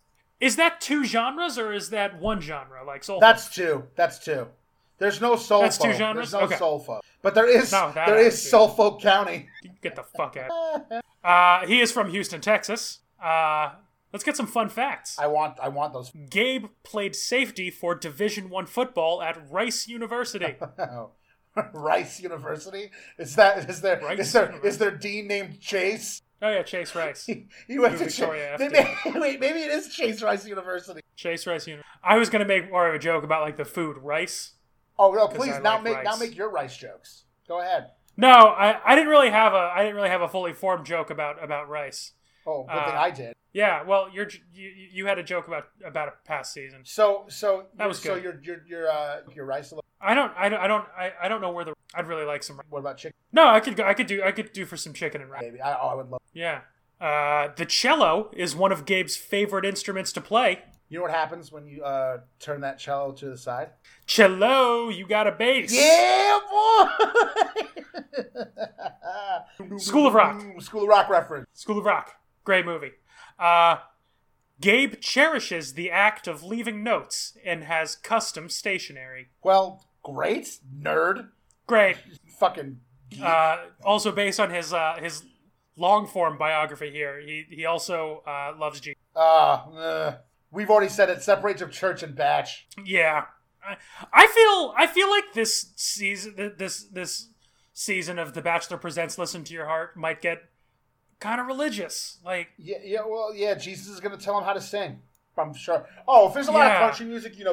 is that two genres or is that one genre like soul? That's two. That's two. There's no soul That's two folk. genres? There's no Okay. soul folk. But there is No, that there I is see. soul folk county. folk? Get the fuck out. Uh, he is from Houston, Texas. Uh, let's get some fun facts. I want I want those. Gabe played safety for Division One football at Rice University. Rice University? Is that is there Rice is there University. is there dean named Chase? Oh yeah, Chase Rice. He, he went to Victoria Chase. F D. Maybe, wait, maybe it is Chase Rice University. Chase Rice University. I was gonna make more of a joke about like the food rice. Oh no! Please I now like make rice. now make your rice jokes. Go ahead. No, I, I didn't really have a I didn't really have a fully formed joke about about rice. Oh, good thing Uh, I did. Yeah, well, you're you, you had a joke about about a past season. So so That was so good. your your your uh your rice. a little- I don't I don't I don't I, I don't know where the I'd really like some. What about chicken? No, I could go, I could do I could do for some chicken and rice. Maybe I oh, I would love. Yeah. Uh, the cello is one of Gabe's favorite instruments to play. You know what happens when you uh turn that cello to the side? Cello, you got a bass. Yeah, boy. School of Rock. School of Rock reference. School of Rock. Great movie. Uh, Gabe cherishes the act of leaving notes and has custom stationery. Well, great nerd. Great. Fucking. geek. Uh, also based on his uh, his long form biography here, he he also uh, loves G. Uh, uh, we've already said it separates of church and batch. Yeah, I, I feel I feel like this season th- this this season of The Bachelor Presents Listen to Your Heart might get kind of religious. Like, Yeah, yeah. Well, yeah. Jesus is gonna tell him how to sing. I'm sure. Oh, if there's a lot Yeah. of country music, you know, Jesus.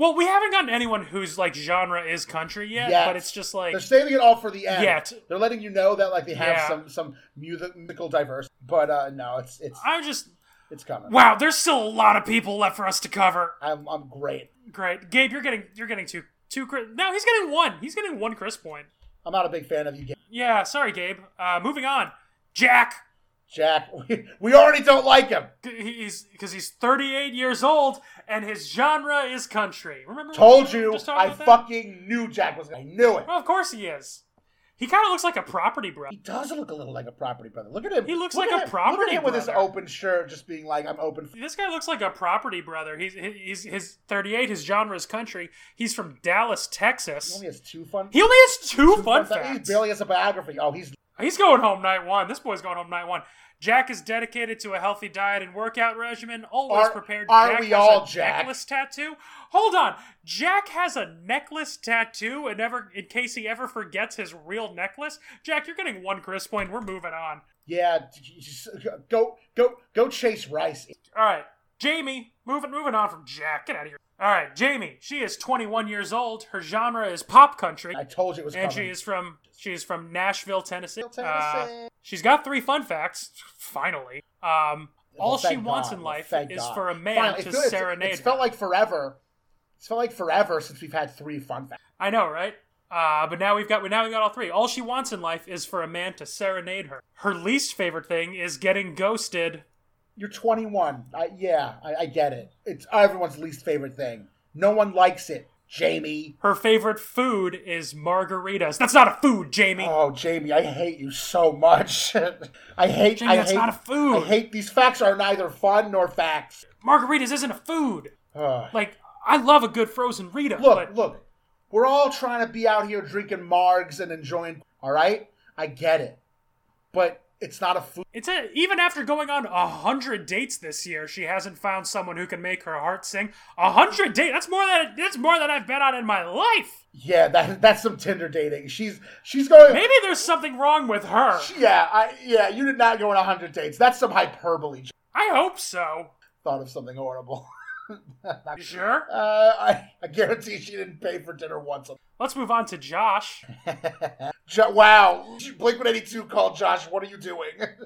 Well, we haven't gotten anyone whose like genre is country yet, Yet. but it's just like They're saving it all for the end. Yet. They're letting you know that like they have Yeah. some some musical diversity, but uh, no, it's it's I'm just it's coming. wow. There's still a lot of people left for us to cover. I'm I'm great. Great, Gabe, you're getting you're getting two two. Chris- no, he's getting one. He's getting one Chris point. I'm not a big fan of you, Yeah, sorry, Gabe. Uh, moving on, Jack. Jack. We, we already don't like him. He's because he's thirty-eight years old and his genre is country. Remember? Told we were you, just talking I about that? fucking knew Jack was. I knew it. Well, of course he is. He kind of looks like a property brother. He does look a little like a property brother. Look at him. He looks Look like at a him. property Look at him with his brother. open shirt, just being like, "I'm open." For- This guy looks like a property brother. He's he's his thirty-eight. His genre is country. He's from Dallas, he Texas. only has two fun. He only has two, two fun facts. facts. He barely has a biography. Oh, he's He's going home night one. This boy's going home night one. Jack is dedicated to a healthy diet and workout regimen. Always Are- prepared. aren't Jack we has all, a Jack? necklace tattoo. Hold on. Jack has a necklace tattoo, and never in case he ever forgets his real necklace. Jack, you're getting one Chris point. We're moving on. yeah. Just go go go chase Rice. All right, Jamie. Moving moving on from Jack. Get out of here. All right, Jamie. She is twenty-one years old. Her genre is pop country. I told you it was And coming. she is from she is from Nashville, Tennessee. Tennessee. Uh, she's got three fun facts. Finally, um, all Well, she thank wants God. in life Thank is God. for a man Finally, to it feel- it's- serenade. It's felt her. like forever. It's felt like forever since we've had three fun facts. I know, right? Uh, but now we've got now we've got all three. All she wants in life is for a man to serenade her. Her least favorite thing is getting ghosted. You're twenty-one. I, yeah, I, I get it. It's everyone's least favorite thing. No one likes it, Jamie. Her favorite food is margaritas. That's not a food, Jamie. Oh, Jamie, I hate you so much. I hate. Jamie, I that's hate, not a food. I hate these facts are neither fun nor facts. Margaritas isn't a food. Ugh. Like, I love a good frozen Rita. Look, but look. We're all trying to be out here drinking margs and enjoying. All right, I get it, but it's not a food. It's a, even after going on a hundred dates this year, she hasn't found someone who can make her heart sing. A hundred dates. That's more than that's more than I've been on in my life. Yeah, that that's some Tinder dating. She's she's going. Maybe there's something wrong with her. Yeah, I yeah. You did not go on a hundred dates. That's some hyperbole. I hope so. Thought of something horrible. You sure? Uh, I, I guarantee she didn't pay for dinner once. Let's move on to Josh. Jo- wow, Blink one eighty-two called Josh. What are you doing?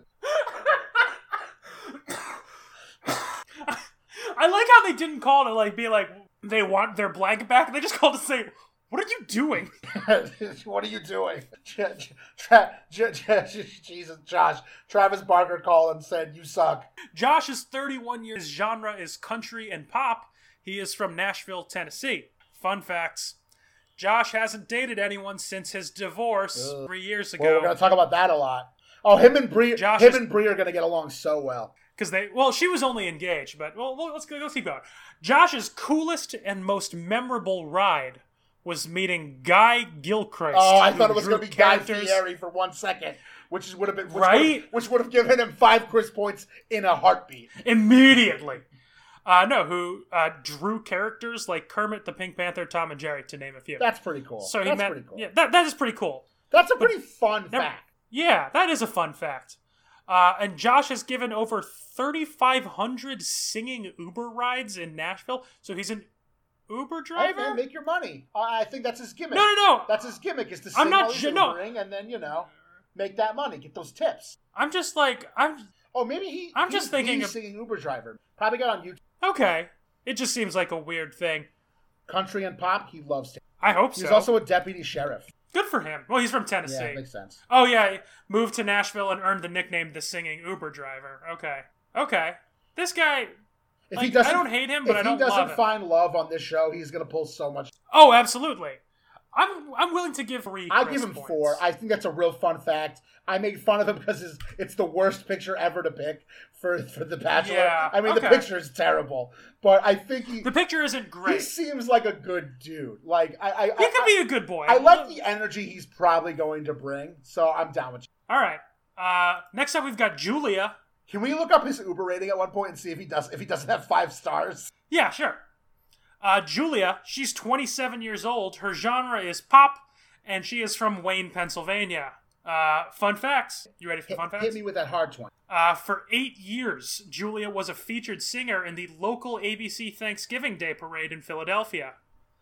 I like how they didn't call it like be like they want their blank back. They just called to say, "What are you doing?" What are you doing? Tra- tra- tra- tra- Jesus, Josh. Travis Barker called and said, "You suck." Josh is thirty-one years. His genre is country and pop. He is from Nashville, Tennessee. Fun facts. Josh hasn't dated anyone since his divorce Ugh. three years Well, we're ago. gonna talk about that a lot. Oh, him and Bree. Josh him is- and Bree are gonna get along so well. Because they, well, she was only engaged, but well, well, let's go. Let's keep going. Josh's coolest and most memorable ride was meeting Guy Gilchrist. Oh, I who thought it was drew gonna be Guy characters- Fieri for one second, which is would have been which Right? would've- which would have given him five Chris points in a heartbeat. immediately. Uh, no, who uh, drew characters like Kermit the Pink Panther, Tom and Jerry, to name a few. That's pretty cool. so he That's met. pretty cool. Yeah, that that is pretty cool. That's a pretty fun Never- fact. Yeah, that is a fun fact. Uh, and Josh has given over thirty-five hundred singing Uber rides in Nashville. So he's an Uber Hey, driver. man, make your money. I I think that's his gimmick. no, no, no. That's his gimmick is to sing I'm not while he's ju- no. Ubering and then, you know, make that money, get those tips. I'm just like I'm Oh, maybe he. I'm he's, just thinking he's of- singing Uber driver. Probably got on YouTube. okay. It just seems like a weird thing. Country and pop, he loves it. I hope He's so. also a deputy sheriff. Good for him. Well, he's from Tennessee. Yeah, makes sense. Oh yeah, he moved to Nashville and earned the nickname the singing Uber driver. Okay, okay. This guy. If Like, he doesn't, I don't hate him, but if I don't he doesn't love him. find love on this show, he's gonna pull so much. Oh, absolutely. I'm I'm willing to give three. I Chris give him points. four. I think that's a real fun fact. I made fun of him because it's, it's the worst picture ever to pick for for The Bachelor. Yeah, I mean, the okay. picture is terrible, but I think he The picture isn't he great. seems like a good dude. Like I, I, He I, could be a good boy. I like the energy he's probably going to bring, so I'm down with you. All right. Uh, next up, we've got Julia. Can we look up his Uber rating at one point and see if he does if he doesn't have five stars? Yeah, sure. Uh, Julia, she's twenty-seven years old. Her genre is pop, and she is from Wayne, Pennsylvania. Uh, fun facts. You ready for the Hit, fun facts? hit me with that hard twenty. Uh, for eight years, Julia was a featured singer in the local A B C Thanksgiving Day Parade in Philadelphia.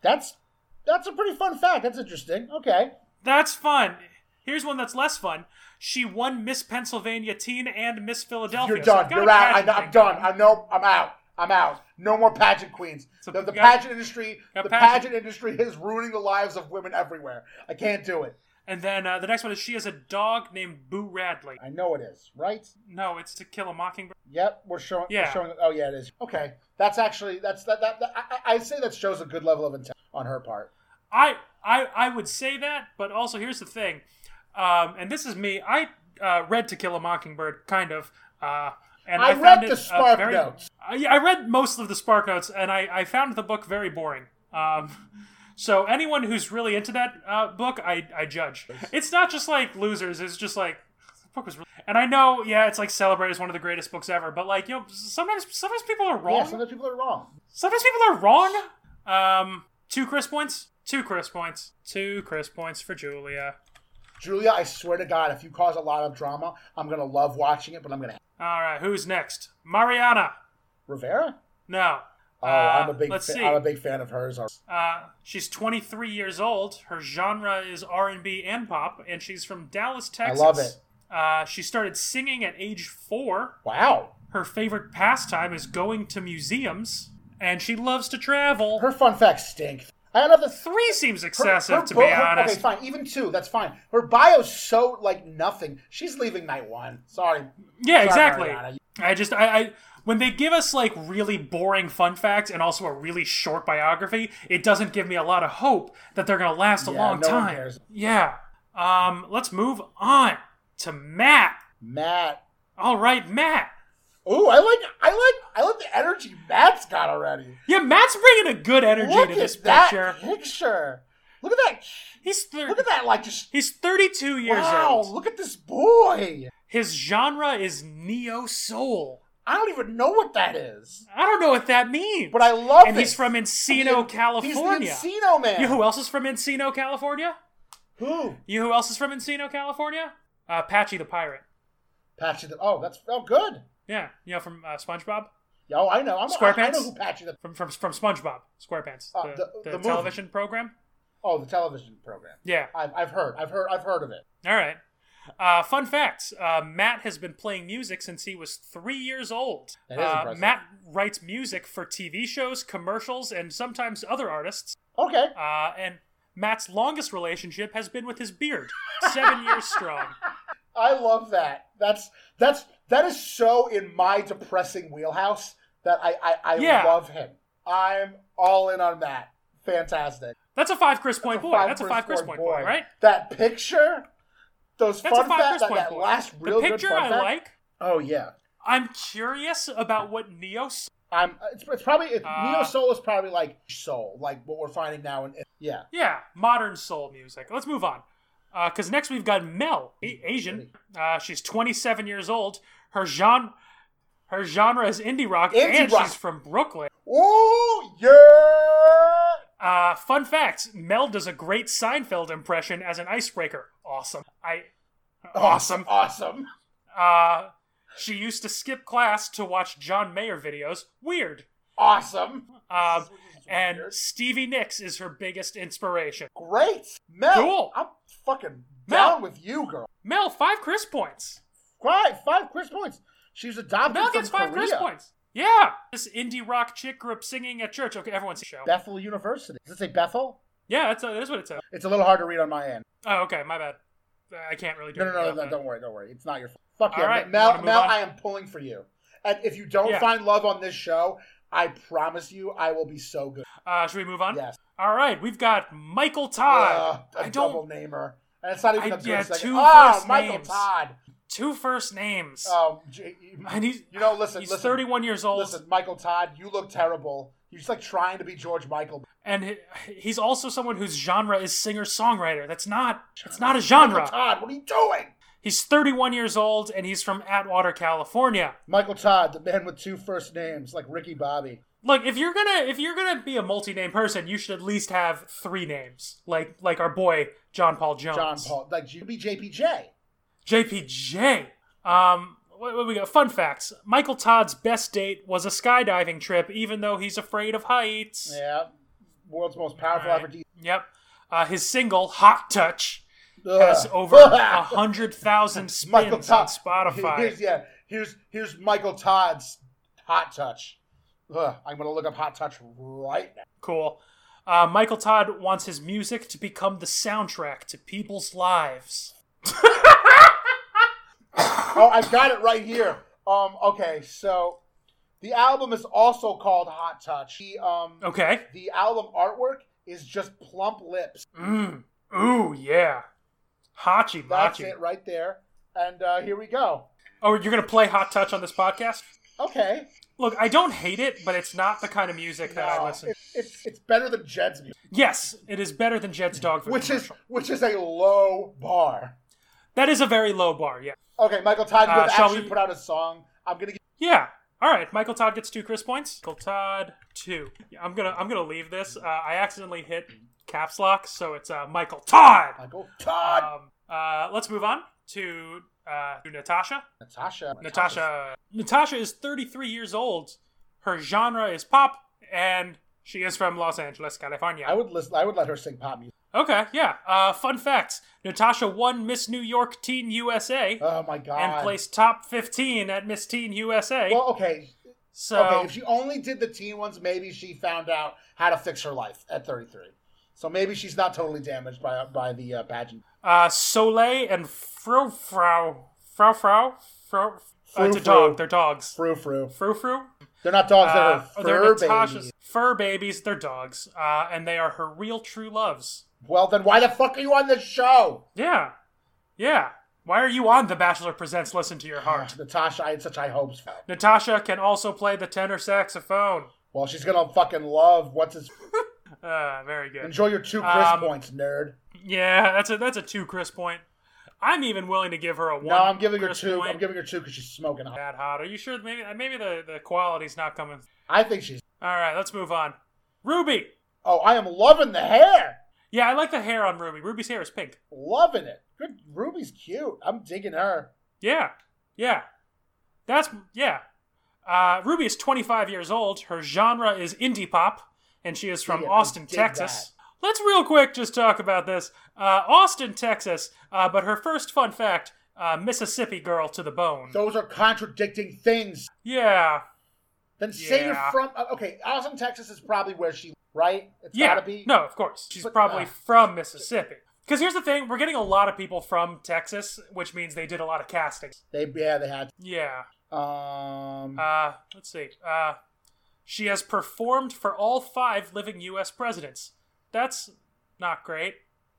That's that's a pretty fun fact. That's interesting. Okay. That's fun. Here's one that's less fun. She won Miss Pennsylvania Teen and Miss Philadelphia. You're So done. I've got You're a out. I, pageant I'm thing done. going. I know. I'm out. I'm out. No more pageant queens. So the the we got- pageant industry, got the pageant- pageant industry is ruining the lives of women everywhere. I can't do it. And then uh, the next one is she has a dog named Boo Radley. I know it is, right? No, it's To Kill a Mockingbird. Yep, we're showing. Yeah. We're showing. Oh yeah, it is. Okay, that's actually that's that that. that I, I'd say that shows a good level of intent on her part. I, I I would say that, but also here's the thing, um, and this is me. I uh, read To Kill a Mockingbird, kind of, uh, and I I, read found the it, Spark uh, very, Notes. Uh, yeah, I read most of the Spark Notes, and I, I found the book very boring. Um, so anyone who's really into that uh, book, I I judge. It's not just like Losers. It's just like the book was. Really, and I know, yeah, it's like celebrated as one of the greatest books ever, but like you know, sometimes sometimes people are wrong. Yeah, sometimes people are wrong. Sometimes people are wrong. Um, two Chris points. Two Chris points. Two Chris points for Julia. Julia, I swear to God, if you cause a lot of drama, I'm gonna love watching it, but I'm gonna. All right, who's next? Mariana. Rivera? No. Oh, Uh, I'm a big. let's fa- see. I'm a big fan of hers. Uh, she's twenty-three years old. Her genre is R and B and pop, and she's from Dallas, Texas. love it. Uh, she started singing at age four. Wow. Her favorite pastime is going to museums, and she loves to travel. Her fun facts stink. I got another. Three seems Her- excessive, her to bo- be her- honest. Okay, fine. Even two, that's fine. Her bio's so like nothing. She's leaving night one. Sorry. Yeah, Sorry, exactly. Mariana. I just, I, I, when they give us like really boring fun facts and also a really short biography, it doesn't give me a lot of hope that they're gonna last a Yeah, long no one time. cares. Yeah. Um, let's move on to Matt. Matt. All right, Matt. Ooh, I like, I like, I like the energy Matt's got already. Yeah, Matt's bringing a good energy Look to at this that picture. picture. Look at that. He's thir- Look at that. Like just. he's thirty-two years Wow. old. Look at this boy. His genre is neo soul. I don't even know what that is, I don't know what that means. but I love and it. he's from Encino, I mean, California. He's the Encino man. You know who else is from Encino, California? Who? You know who else is from Encino, California? Uh, Patchy the Pirate. Patchy the. Oh, that's oh good. Yeah, you know from uh, SpongeBob, Yeah, oh, I know. I'm, I, I SquarePants? know who Patchy the. from from from SpongeBob SquarePants, Uh, the, the- the, the movie. television program. Oh, the television program. Yeah. I've, I've heard. I've heard. I've heard of it. All right. Uh, fun facts: uh, Matt has been playing music since he was three years old. That is uh, impressive. Matt writes music for T V shows, commercials, and sometimes other artists. Okay. Uh, and Matt's longest relationship has been with his beard, seven years strong. I love that. That's that's that is so in my depressing wheelhouse that I I, I Yeah. love him. I'm all in on that. Fantastic. That's a five Chris point That's a boy. five That's a Chris five Chris point point boy, boy. right? That picture, those That's a fun five facts, Chris that, point that boy. last real the good picture fun I fact. like. Oh yeah. I'm curious about what Neo. I'm. It's, it's probably it, Uh, neo soul is probably like soul, like what we're finding now. In yeah. Yeah, modern soul music. Let's move on. Because next we've got Mel, A- Asian. Uh, she's twenty-seven years old. Her genre, her genre is indie rock, Indie and rock. she's from Brooklyn. Oh yeah. Uh, fun fact: Mel does a great Seinfeld impression as an icebreaker. Awesome. I. Awesome. Awesome. Uh, she used to skip class to watch John Mayer videos. Weird. Awesome. Um, and Weird. Stevie Nicks is her biggest inspiration. Great. Mel. Cool. I'm fucking Mel. down with you, girl. Mel, five Chris points. Five, five Chris points. She was adopted Mel from gets five Korea. Chris points. Yeah. This indie rock chick grew up singing at church. Okay, everyone's the show. Bethel University. Does it say Bethel? Yeah, that's, uh, that's what it says. It's a little hard to read on my end. Oh, okay, my bad. Uh, I can't really do No, no, it no, no, without no that. don't worry, don't worry. It's not your fault. Fuck All yeah. right, Mel, wanna move Mel, on? I am pulling for you. And if you don't Yeah. find love on this show, I promise you I will be so good. Uh, should we move on? Yes. All right, we've got Michael Todd. Uh, a I double don't... namer. And it's not even I- a good yeah, second. two Oh, first Michael names. Todd. Two first names. Um, J- and he's, you know, listen, he's listen. thirty-one years old. Listen, Michael Todd, you look terrible. You're just like trying to be George Michael. And he- he's also someone whose genre is singer-songwriter. That's not... It's not a genre. Michael Todd, what are you doing? He's thirty-one years old, and he's from Atwater, California. Michael Todd, the man with two first names, like Ricky Bobby. Look, if you're gonna if you're gonna be a multi-name person, you should at least have three names, like like our boy John Paul Jones. John Paul, like you be J P J. J P J. Um, what, what we got? Fun facts: Michael Todd's best date was a skydiving trip, even though he's afraid of heights. Yeah. world's most powerful All right. ever D J. Yep. Uh, his single, Hot Touch, Ugh. has over a hundred thousand Michael spins on Todd. Spotify. Here's yeah. Here's here's Michael Todd's Hot Touch. Ugh, I'm gonna look up Hot Touch right now. Cool. Uh, Michael Todd wants his music to become the soundtrack to people's lives. Oh, I've got it right here. Um, okay, so the album is also called Hot Touch. The um, Okay. the album artwork is just plump lips. Mm. Ooh, yeah. Hachi That's Machi. it right there. And uh, here we go. Oh, you're going to play Hot Touch on this podcast? Okay. Look, I don't hate it, but it's not the kind of music that I No, listen to. it, it's it's better than Jed's music, Yes, it is better than Jed's dog food which is commercial. which is a low bar. That is a very low bar, yeah. Okay, Michael Todd Uh, uh, shall actually we- put out a song. I'm gonna. Give, Yeah. All right. Michael Todd gets two Chris points. Michael Todd two. Yeah, I'm gonna I'm gonna leave this. Uh, I accidentally hit caps lock, so it's uh, Michael Todd. Michael Todd. Um, uh, let's move on to uh, to Natasha. Natasha. Natasha. Natasha is thirty-three years old. Her genre is pop, and she is from Los Angeles, California. I would listen. I would let her sing pop music. Okay, yeah. Uh, fun facts: Natasha won Miss New York Teen U S A Oh my god. and placed top fifteen at Miss Teen U S A. Well, okay. so Okay, if she only did the teen ones, maybe she found out how to fix her life at thirty-three. So maybe she's not totally damaged by by the uh, pageant. uh, Soleil and Frou Frou Frou Frou Frou. Uh, it's a Frou-frou. dog. They're dogs. Frou frou. Frou Frou. They're not dogs. Uh, they're they're fur Natasha's babies. fur babies. They're dogs, uh, and they are her real true loves. Well, then why the fuck are you on this show? Yeah, yeah. Why are you on The Bachelor Presents Listen to Your Heart? Natasha, I had such high hopes for. Natasha can also play the tenor saxophone. Well, she's gonna fucking love what's his. Uh, very good. Enjoy your two Chris Um, points, nerd. Yeah, that's a that's a two Chris point. I'm even willing to give her a one. No, I'm giving her Chris two. Point. I'm giving her two because she's smoking hot. That hot. Are you sure? Maybe maybe the the quality's not coming. I think she's. All right, let's move on. Ruby. Oh, I am loving the hair. Yeah, I like the hair on Ruby. Ruby's hair is pink. Loving it. Good. Ruby's cute. I'm digging her. Yeah, yeah. That's yeah. Uh, Ruby is twenty-five years old. Her genre is indie pop, and she is from Dig it. Austin, Dig Texas. Let's real quick just talk about this. Uh, Austin, Texas. Uh, but her first fun fact: uh, Mississippi girl to the bone. Those are contradicting things. Yeah, Then say you're Yeah. from. uh, Okay, Austin, Texas is probably where she. Right? It's yeah. gotta be. No, of course. She's But, probably uh, from Mississippi. Because here's the thing: we're getting a lot of people from Texas, which means they did a lot of casting. They yeah they had. Yeah. Um. Uh, let's see. Uh, she has performed for all five living U S presidents. That's not great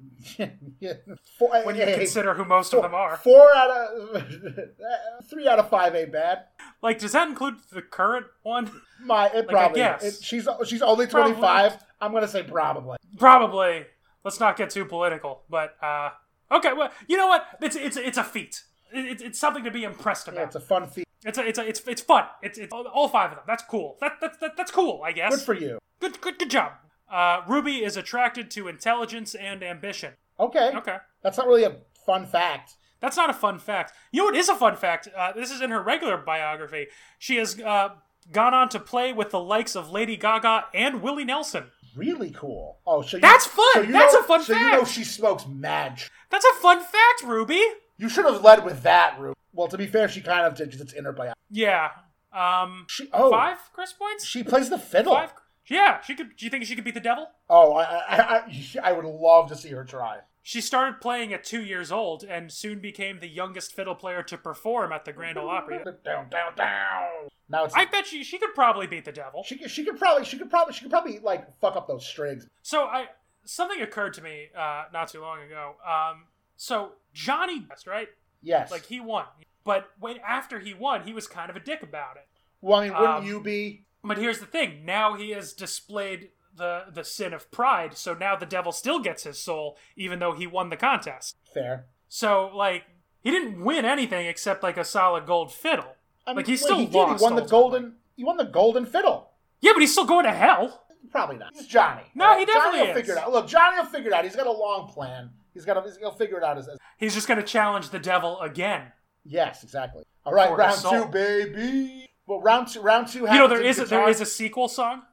yeah. Four, when you hey, consider who most four, of them are. Four out of three out of five ain't bad. Like, does that include the current one? My it I probably. guess. It, she's she's only Probably. twenty-five. I'm gonna say probably. Probably. Let's not get too political, but uh, okay. Well, you know what? It's it's it's a feat. It, it's it's something to be impressed about. Yeah, it's a fun feat. It's a, it's a, it's it's fun. It's it's all five of them. That's cool. That, that, that that's cool. I guess. Good for you. Good good good job. Uh, Ruby is attracted to intelligence and ambition. Okay. Okay. That's not really a fun fact. That's not a fun fact. You know what is a fun fact? Uh, this is in her regular biography. She has uh, gone on to play with the likes of Lady Gaga and Willie Nelson. Really cool. Oh, so you, That's fun! So you That's know, a fun so fact! you know she smokes mad. tr- That's a fun fact, Ruby! You should have led with that, Ruby. Well, to be fair, she kind of did because it's in her biography. Yeah. Um, She oh five Chris points? she plays the fiddle. Five? Yeah, she could. Do you think she could beat the devil? Oh, I, I I I would love to see her try. She started playing at two years old and soon became the youngest fiddle player to perform at the Grand Ole Opry. Down, down, down. Now it's I bet she she could probably beat the devil. she could she could probably she could probably she could probably like fuck up those strings. So I something occurred to me uh, not too long ago. Um, so Johnny, right? Yes. Like he won, but when after he won, he was kind of a dick about it. well, I mean, wouldn't um, you be? But here's the thing: now he has displayed the the sin of pride. So now the devil still gets his soul, even though he won the contest. Fair. So like he didn't win anything except like a solid gold fiddle. I mean, Like, he wait, still he did. lost He won the ultimately. golden. He won the golden fiddle. Yeah, but he's still going to hell. Probably not. He's Johnny. No, he definitely Johnny will is. figure it out. Look, Johnny will figure it out. He's got a long plan. He's got. A, he'll figure it out as. as He's just going to challenge the devil again. yes, exactly. All right, For round his soul. two, baby. Well, round two. Round two. You know happens there in is a, guitar. there is a sequel song.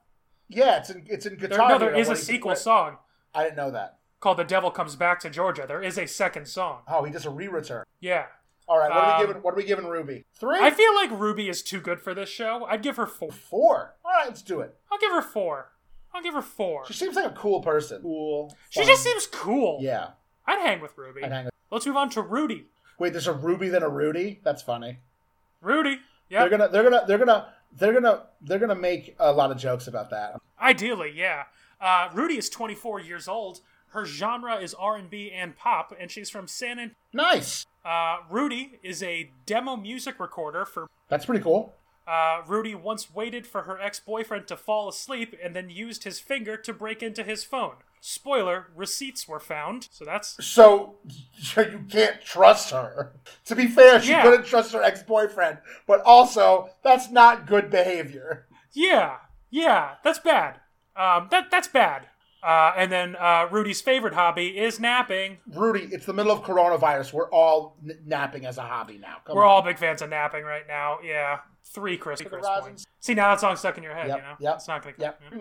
Yeah, it's in it's in There, Guitar no, there Hero is a when he- sequel when- song I didn't know that. called "The Devil Comes Back to Georgia." There is a second song. Oh, he does a re-return. Yeah. All right, what are we Um, giving? What are we giving Ruby? Three, I feel like Ruby is too good for this show. I'd give her four. four. All right, let's do it. I'll give her four. I'll give her four. She seems like a cool person. Cool. She fun. just seems cool. Yeah. I'd hang with Ruby. I'd hang with- Let's move on to Rudy. Wait, there's a Ruby then a Rudy. That's funny. Rudy. They're Yeah. gonna. They're gonna. They're gonna. They're gonna. They're gonna make a lot of jokes about that. Ideally, yeah. Uh, Rudy is twenty-four years old. Her genre is R and B and pop, and she's from San Antonio. Nice. Uh, Rudy is a demo music recorder for. That's pretty cool. Uh, Rudy once waited for her ex-boyfriend to fall asleep and then used his finger to break into his phone. Spoiler, receipts were found, so that's... So, so you can't trust her. To be fair, she Yeah. couldn't trust her ex-boyfriend, but also that's not good behavior. Yeah, yeah, that's bad. Um, that That's bad. Uh, and then uh, Rudy's favorite hobby is napping. Rudy, it's the middle of coronavirus. We're all n- napping as a hobby now. Come We're on. all big fans of napping right now. Yeah, three Chris, the Chris Rosins. points. See, now that song's stuck in your head, Yep, you know? yep, It's not going to... Yep.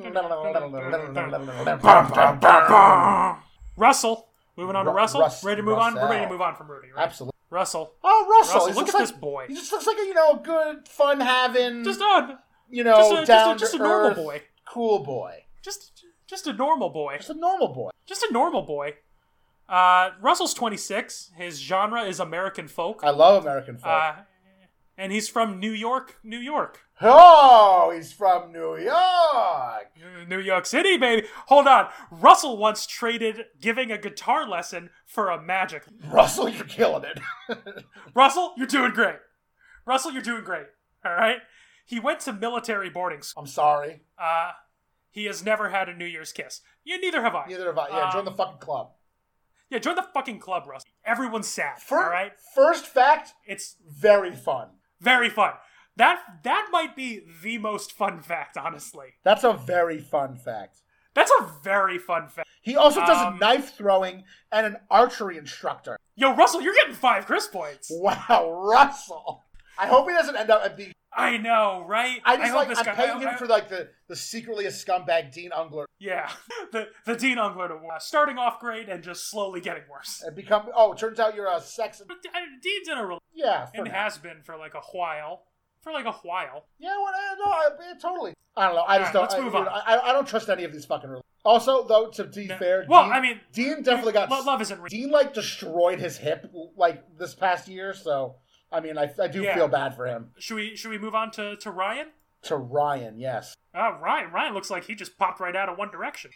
Russell. Moving on to Ru- Russell. Russ- ready to move on? We're ready to Russell. move on from Rudy, right? Absolutely. Russell. Oh, Russell. Russell, He look looks at like- this boy. He just looks like a, you know, good, fun-having, Just on. you know, Just a, down just a, just a to normal earth, boy. cool boy. Just, just a normal boy. Just a normal boy. Just a normal boy. Uh, Russell's twenty-six. His genre is American folk. I love American folk. Uh, and he's from New York, New York. Oh, he's from New York. New York City, baby. Hold on. Russell once traded giving a guitar lesson for a magic. Russell, you're killing it. Russell, you're doing great. Russell, you're doing great. All right? He went to military boarding school. I'm sorry. Uh, he has never had a New Year's kiss. Yeah, neither have I. Neither have I. Yeah, Um, join the fucking club. Yeah, join the fucking club, Russell. Everyone's sad, Fir- all right? First fact, It's very fun. very fun. That that might be the most fun fact, honestly. That's a very fun fact. That's a very fun fact. He also does Um, knife throwing and an archery instructor. Yo, Russell, you're getting five Chris points. Wow, Russell. I hope he doesn't end up at the. I know, right? I just hope like. this I'm guy- paying I- him I- for like the, the secretly a scumbag Dean Ungler Yeah, the the Dean Ungler award. Starting off great and just slowly getting worse. and become. Oh, it turns out you're a sex. But uh, Dean's in a relationship Yeah, for and now. has been for like a while. For like a while. Yeah, well, uh, no, I, yeah, totally. I don't know. I just Alright, don't. let's I, move you on. know, I, I don't trust any of these fucking. Re- also, though, to be No. fair, Well, Dean, I mean, Dean definitely got. Lo- love isn't real. Dean like destroyed his hip like this past year, so I mean, I, I do Yeah. feel bad for him. Should we should we move on to, to Ryan? To Ryan, yes. Uh, Ryan Ryan looks like he just popped right out of One Direction.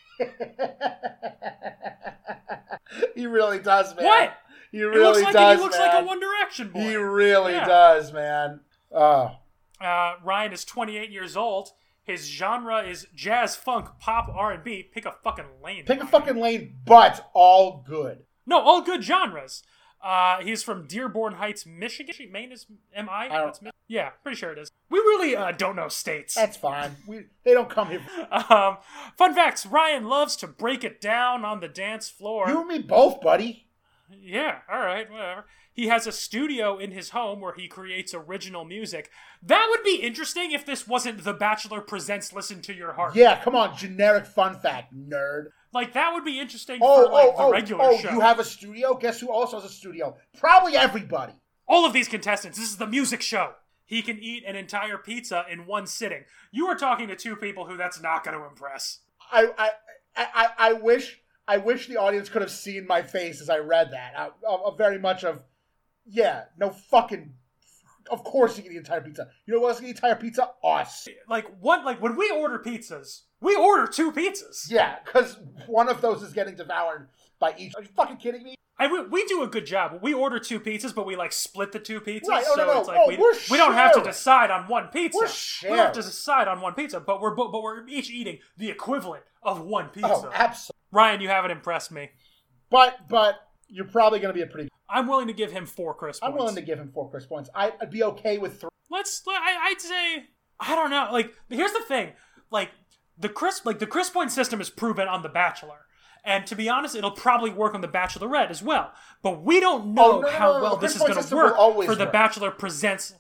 He really does, man. What? He It really looks like does, he looks man. like a One Direction boy. He really Yeah. does, man. Oh, Uh, Ryan is twenty-eight years old. His genre is jazz, funk, pop, R and B. Pick a fucking lane. pick a Ryan. fucking lane, but all good. No, all good genres. Uh, he's from Dearborn Heights, Michigan. Maine is M I? I don't- That's Mi- yeah, pretty sure it is. We really uh, don't know states. That's fine. We they don't come here. Um, fun facts: Ryan loves to break it down on the dance floor. You and me both, buddy. Yeah, all right, whatever. He has a studio in his home where he creates original music. That would be interesting if this wasn't The Bachelor Presents Listen to Your Heart. Yeah, come on, generic fun fact, nerd. Like, that would be interesting Oh, for, like, oh, the oh, regular oh, show. you have a studio? Guess who also has a studio? Probably everybody. All of these contestants, this is the music show. He can eat an entire pizza in one sitting. You are talking to two people who that's not going to impress. I, I, I, I, I wish, I wish the audience could have seen my face as I read that. I, I, I very much of, yeah, no fucking, of course you can eat an entire pizza. You know what else can eat an entire pizza? Us. Like, what? Like, when we order pizzas, we order two pizzas. Yeah, because one of those is getting devoured by each. Are you fucking kidding me? I, we, we do a good job. We order two pizzas, but we like split the two pizzas. Right, oh, so no, no. it's like Oh, we, we're we don't have to sharing. decide on one pizza. We're We don't have to sharing. decide on one pizza, but we're but, but we're each eating the equivalent of one pizza. Oh, absolutely. Ryan, you haven't impressed me. But, but you're probably going to be a pretty. I'm willing to give him four Chris points. I'm willing to give him four Chris points. I, I'd be okay with three. Let's. I, I'd say. I don't know. Like, here's the thing. Like the Chris, like the Chris point system is proven on The Bachelor, and to be honest, it'll probably work on The Bachelorette as well. But we don't know Oh, no, no, how no, no. well The this Chris is point going to system will work always for The work. Bachelor Presents.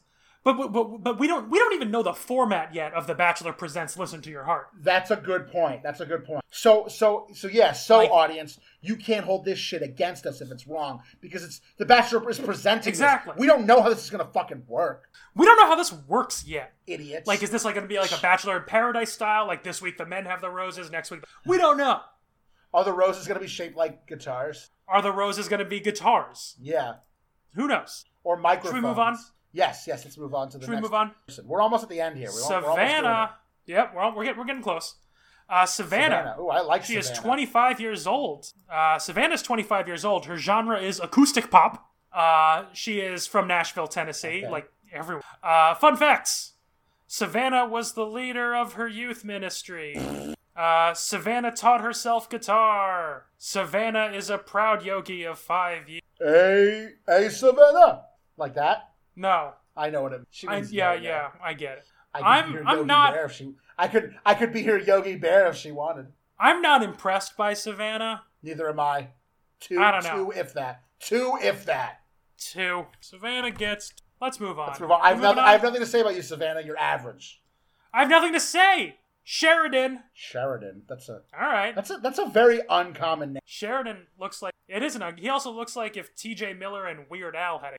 But, but but but we don't we don't even know the format yet of The Bachelor Presents Listen to Your Heart. That's a good point. That's a good point. So so so yeah. So Like- audience, you can't hold this shit against us if it's wrong because it's The Bachelor is presenting. Exactly. This. We don't know how this is gonna fucking work. We don't know how this works yet. Idiots. Like, is this like going to be like a Bachelor in Paradise style? Like this week the men have the roses, next week we don't know. Are the roses gonna be shaped like guitars? Are the roses going to be guitars? Yeah. Who knows? Or microphones. Should we move on? Yes, yes. Let's move on to the Should we next move on? person. We're almost at the end here. We're, al- we're almost doing Savannah. Yep, we're all, we're getting we're getting close. Uh, it. Savannah. Savannah. Ooh, I like She Savannah. is twenty-five years old. Uh, Savannah's twenty-five years old. Her genre is acoustic pop. Uh, she is from Nashville, Tennessee, Okay. like everyone. Uh, fun facts. Savannah was the leader of her youth ministry. Uh, Savannah taught herself guitar. Savannah is a proud yogi of five years. Hey, hey, Savannah. Like that. No. I know what it. She I, means yeah, Yogi. yeah, I get it. I could I'm- be her I'm Yogi not- Bear if she. I could. I could be her Yogi Bear if she wanted. I'm not impressed by Savannah. Neither am I. Two. I don't know. Two, if that. Two, if that. Two. Savannah gets. Let's move on. Let's move on. I have, Moving nothing, I have nothing to say about you, Savannah. You're average. I have nothing to say. Sheridan. Sheridan. That's a. All right. That's a. That's a very uncommon name. Sheridan looks like it isn't. A, he also looks like if T J Miller and Weird Al had it.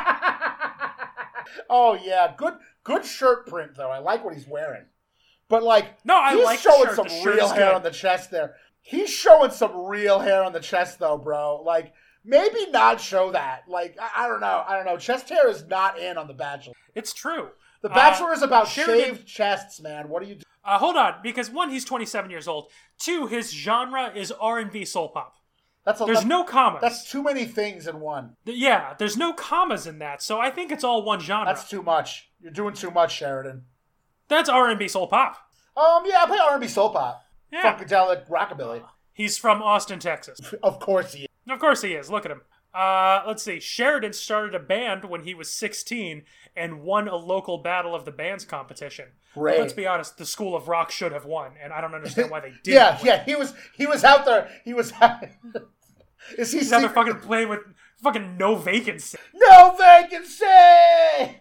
Oh yeah, good. Good shirt print though. I like what he's wearing. But like, No, I he's like the showing shirt. some The shirt real is hair good. on the chest there. He's showing some real hair on the chest though, bro. Like, maybe not show that. Like, I, I don't know. I don't know. Chest hair is not in on The Bachelor. It's true. The Bachelor Uh, is about Sheridan- shaved chests, man. What do you do? Uh, hold on, because one, he's twenty-seven years old. Two, his genre is R and B soul pop. That's a There's that's, no commas. That's too many things in one. Th- yeah, there's no commas in that, so I think it's all one genre. That's too much. You're doing too much, Sheridan. That's R and B soul pop. Um, yeah, I play R and B soul pop, Yeah. funkadelic, rockabilly. He's from Austin, Texas. Of course he is. Of course he is. Look at him. Uh, let's see. Sheridan started a band when he was sixteen and won a local Battle of the Bands competition. Great. Let's be honest, the School of Rock should have won, and I don't understand why they didn't. Yeah, win. yeah. He was he was out there. He was. Is he He's out there secret- fucking playing with fucking no vacancy. No vacancy!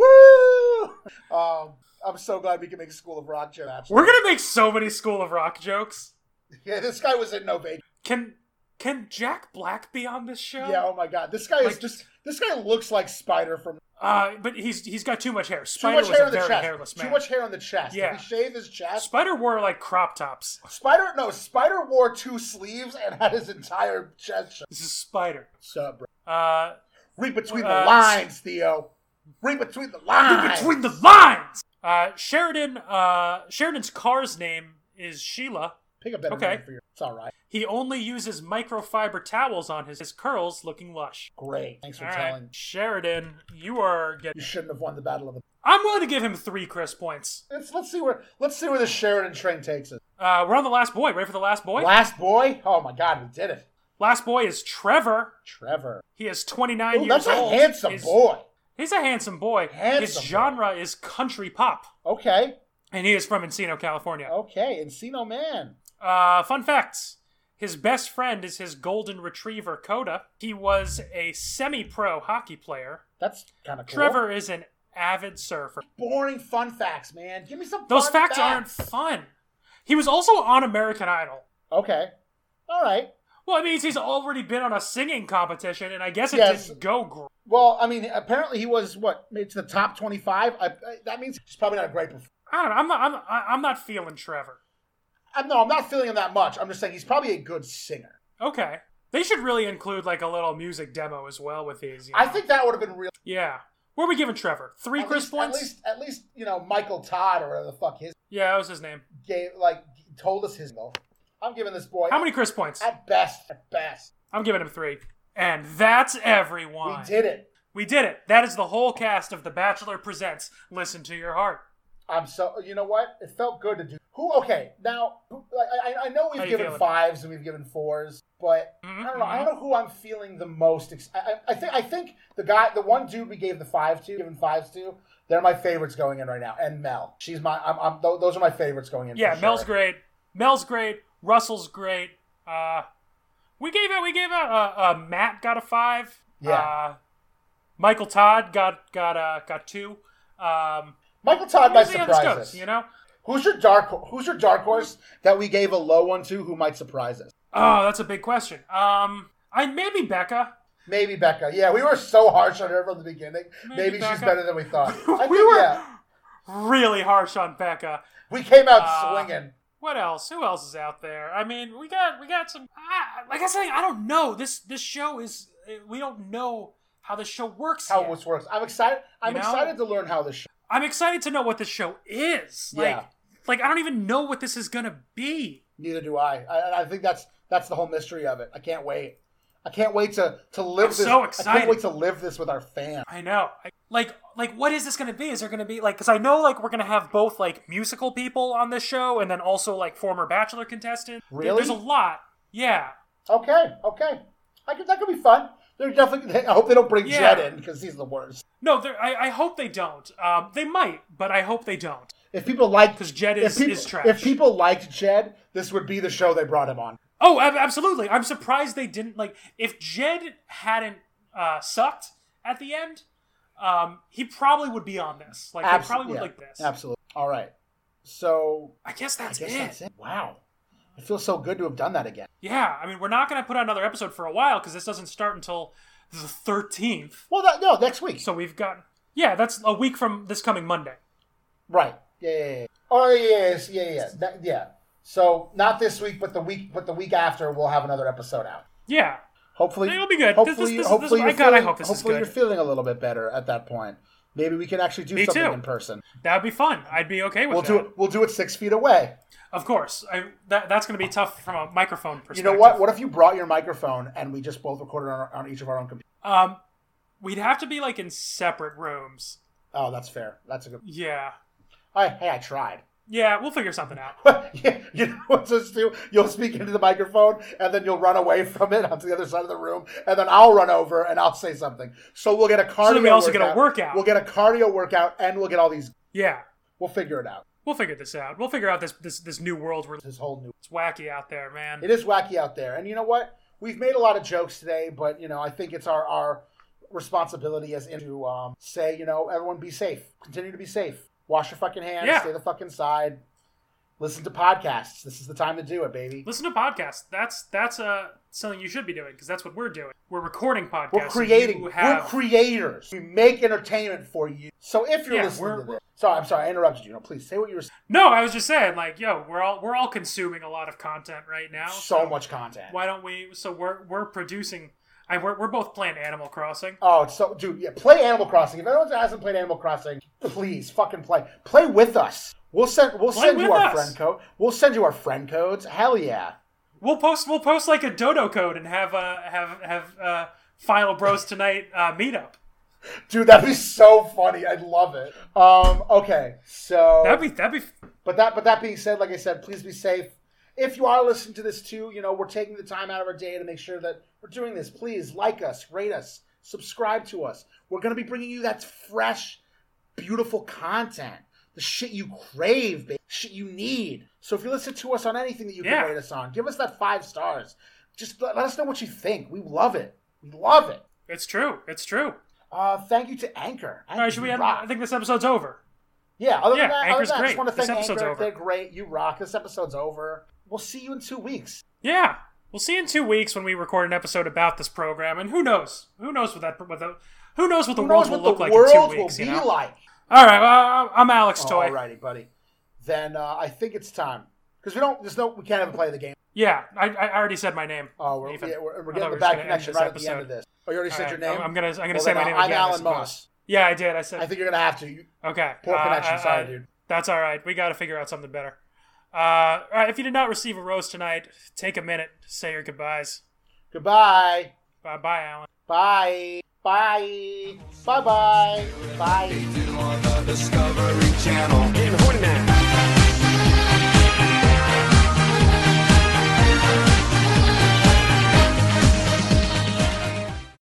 Woo! Um, I'm so glad we can make a School of Rock joke. We're gonna make so many School of Rock jokes. Yeah, this guy was in no vacancy. Can can Jack Black be on this show? Yeah, oh my god, this guy is Like- just. This guy looks like Spider from. Uh, but he's he's got too much hair. Too Spider much was hair a on the very chest. hairless man. Too much hair on the chest. Yeah. Did he shave his chest? Spider wore like crop tops. Spider, no, Spider wore two sleeves and had his entire chest shown. This is Spider. What's up, bro? Uh, Read between Uh, the lines, Theo. Read between the lines. between the lines. Uh, Sheridan. Uh, Sheridan's car's name is Sheila. Pick a better Okay. name for your. It's all right. He only uses microfiber towels on his, his curls, looking lush. Great. Thanks for All telling. right, Sheridan, you are getting. You shouldn't have won the battle of the. I'm willing to give him three Chris points. Let's let's see where let's see where the Sheridan train takes us. Uh, we're on the last boy. Ready for the last boy? Last boy. Oh my God, we did it. Last boy is Trevor. Trevor. He is twenty-nine Ooh, years that's a old. handsome He's- boy. He's a handsome boy. Handsome His boy. genre is country pop, Okay. and he is from Encino, California. Okay. Encino Man. Uh, fun facts. His best friend is his golden retriever, Coda. He was a semi-pro hockey player. That's kind of cool. Trevor is an avid surfer. Boring fun facts, man. Give me some. Those fun facts aren't fun. He was also on American Idol. Okay. All right. Well, it means he's already been on a singing competition, and I guess it Yes. didn't go great. Well, I mean, apparently he was what made to the top twenty-five. I, I, that means he's probably not a great performer. I don't know. I'm not. I'm. I'm not feeling Trevor. I'm, no, I'm not feeling him that much. I'm just saying he's probably a good singer. Okay. They should really include like a little music demo as well with these. You I know? think that would have been real. Yeah. What are we giving Trevor? Three At Chris least, points? At least, at least, you know, Michael Todd or whatever the fuck his Yeah, that was his name. gave, like, told us his goal. I'm giving this boy How many Chris points? at best, at best. I'm giving him three. And that's everyone. We did it. We did it. That is the whole cast of The Bachelor Presents Listen to Your Heart. I'm so. You know what? It felt good to do. Who? Okay, now who- I, I, I know How we've you given feeling? fives and we've given fours, but Mhm, I don't know. I don't know who I'm feeling the most. Ex- I, I, I think. I think the guy, the one dude we gave the five to, given fives to, they're my favorites going in right now. And Mel, she's my. I'm. I'm th- those are my favorites going in. Yeah, for Mel's sure. great. Mel's great. Russell's great. Uh, we gave out. We gave out. Uh, uh, Matt got a five. Yeah. Uh, Michael Todd got got uh, got two. Um, Michael Todd might we'll see how this surprise goes, us. you know? Who's your dark? Who's your dark horse that we gave a low one to? Who might surprise us? Oh, that's a big question. Um, I maybe Becca. Maybe Becca. Yeah, we were so harsh on her from the beginning. Maybe Maybe, she's Becca. better than we thought. I we think, were yeah. really harsh on Becca. We came out Uh, swinging. What else? Who else is out there? I mean, we got we got some. I, like I said, I don't know. This this show is. We don't know how this show works How yet. this works. I'm excited. I'm You know? excited to learn how this show. I'm excited to know what this show is. Like, Yeah. like I don't even know what this is gonna be. Neither do I. I. I think that's that's the whole mystery of it. I can't wait. I can't wait to to live I'm this. so I excited. can't wait to live this with our fans. I know. I, like, like, what is this going to be? Is there going to be like? Because I know like we're going to have both like musical people on this show, and then also like former Bachelor contestants. There- Really? There's a lot. Yeah. Okay. Okay. I could, that could be fun. They're definitely. I hope they don't bring Yeah. Jed in because he's the worst. No, there- I, I hope they don't. Um, they might, but I hope they don't. If people like, Because Jed if is, people, is trash. if people liked Jed, this would be the show they brought him on. Oh, ab- absolutely. I'm surprised they didn't like. If Jed hadn't uh, sucked at the end, um, he probably would be on this. Like, Abso- they probably would yeah, like this. Absolutely. All right. So I guess I that's guess it. that's it. Wow. It feels so good to have done that again. Yeah, I mean, we're not going to put out another episode for a while because this doesn't start until the thirteenth. Well, that, no, next week. So we've got, yeah, that's a week from this coming Monday. Right. Yeah. Yeah. yeah. Oh, yeah. Yeah. Yeah. Yeah. That, yeah. So not this week, but the week, but the week after, we'll have another episode out. Yeah. Hopefully, It'll be good. Hopefully, This- this- this- hopefully, this- you're my God, I feeling, hope this is hopefully good. you're feeling a little bit better at that point. Maybe we can actually do Me something too. in person. That would be fun. I'd be okay with We'll that. do it. We'll do it six feet away. Of course. I, that, that's going to be tough from a microphone perspective. You know what? What if you brought your microphone and we just both recorded on, our, on each of our own computers? Um, we'd have to be like in separate rooms. Oh, that's fair. That's a good. Yeah. Hey, hey, I tried. Yeah, we'll figure something out. Yeah, you know what to do? You'll speak into the microphone, and then you'll run away from it onto the other side of the room, and then I'll run over and I'll say something. So we'll get a cardio. So then we also workout. get a workout. We'll get a cardio workout, and we'll get all these. Yeah. We'll figure it out. We'll figure this out. We'll figure out this this, this new world where This whole new. it's wacky out there, man. It is wacky out there, and you know what? We've made a lot of jokes today, but you know, I think it's our our responsibility as in to um, say, you know, everyone be safe. Continue to be safe. Wash your fucking hands. Yeah. Stay the fuck inside. Listen to podcasts. This is the time to do it, baby. Listen to podcasts. That's that's uh, something you should be doing because that's what we're doing. We're recording podcasts. We're creating. So you We're have, creators. We make entertainment for you. So if you're Yeah, listening we're- to this, sorry, I'm sorry, I interrupted you. No, please say what you were saying. no, I was just saying, like, yo, we're all we're all consuming a lot of content right now. So much content. Why don't we? So we're we're producing. I we're, we're both playing Animal Crossing. Oh, it's so dude, yeah, play Animal Crossing. If anyone hasn't played Animal Crossing, please fucking play. Play with us. We'll send we'll Play send you with our us. friend code. We'll send you our friend codes. Hell yeah. We'll post we'll post like a dodo code and have uh have have uh Final Bros Tonight uh, meetup. Dude, that'd be so funny. I'd love it. Um, okay, so That'd be that'd be. But that, but that being said, like I said, please be safe. If you are listening to this too, you know, we're taking the time out of our day to make sure that we're doing this. Please like us, rate us, subscribe to us. We're going to be bringing you that fresh, beautiful content. The shit you crave, baby. Shit you need. So if you listen to us on anything that you Yeah. can rate us on, give us that five stars. Just let, let us know what you think. We love it. We love it. It's true. It's true. Uh, thank you to Anchor. All right, should we? End, rock. I think this episode's over. Yeah, other Yeah, than that, other Anchor's than that I great. just want to This thank episode's Anchor. over. They're great. You rock. This episode's over. We'll see you in two weeks. Yeah, we'll see you in two weeks when we record an episode about this program, and who knows? Who knows what that? What the, who knows what the Who world knows will what look the like world in two will weeks? be You know. like? All right, well, I'm Alex Toy. Alrighty, buddy. Then uh, I think it's time because we don't. There's no. We can't even play the game. Yeah, I, I already said my name. Oh, we're, Nathan. yeah, we're, we're I thought getting we the were bad just gonna end connection this right at the end episode. of this. Oh, you already All said right, your name. I'm, I'm gonna I'm gonna Well, say then, my name I'm again. I Alan suppose. Moss. Yeah, I did. I said. I think you're gonna have to. You- Okay. Poor uh, connection. uh, Sorry, uh, dude. That's all right. We got to figure out something better. Uh, all right. If you did not receive a rose tonight, take a minute to say your goodbyes. Goodbye. Bye, bye, Alan. Bye. Bye. Bye. Bye. Bye. On the Discovery Channel.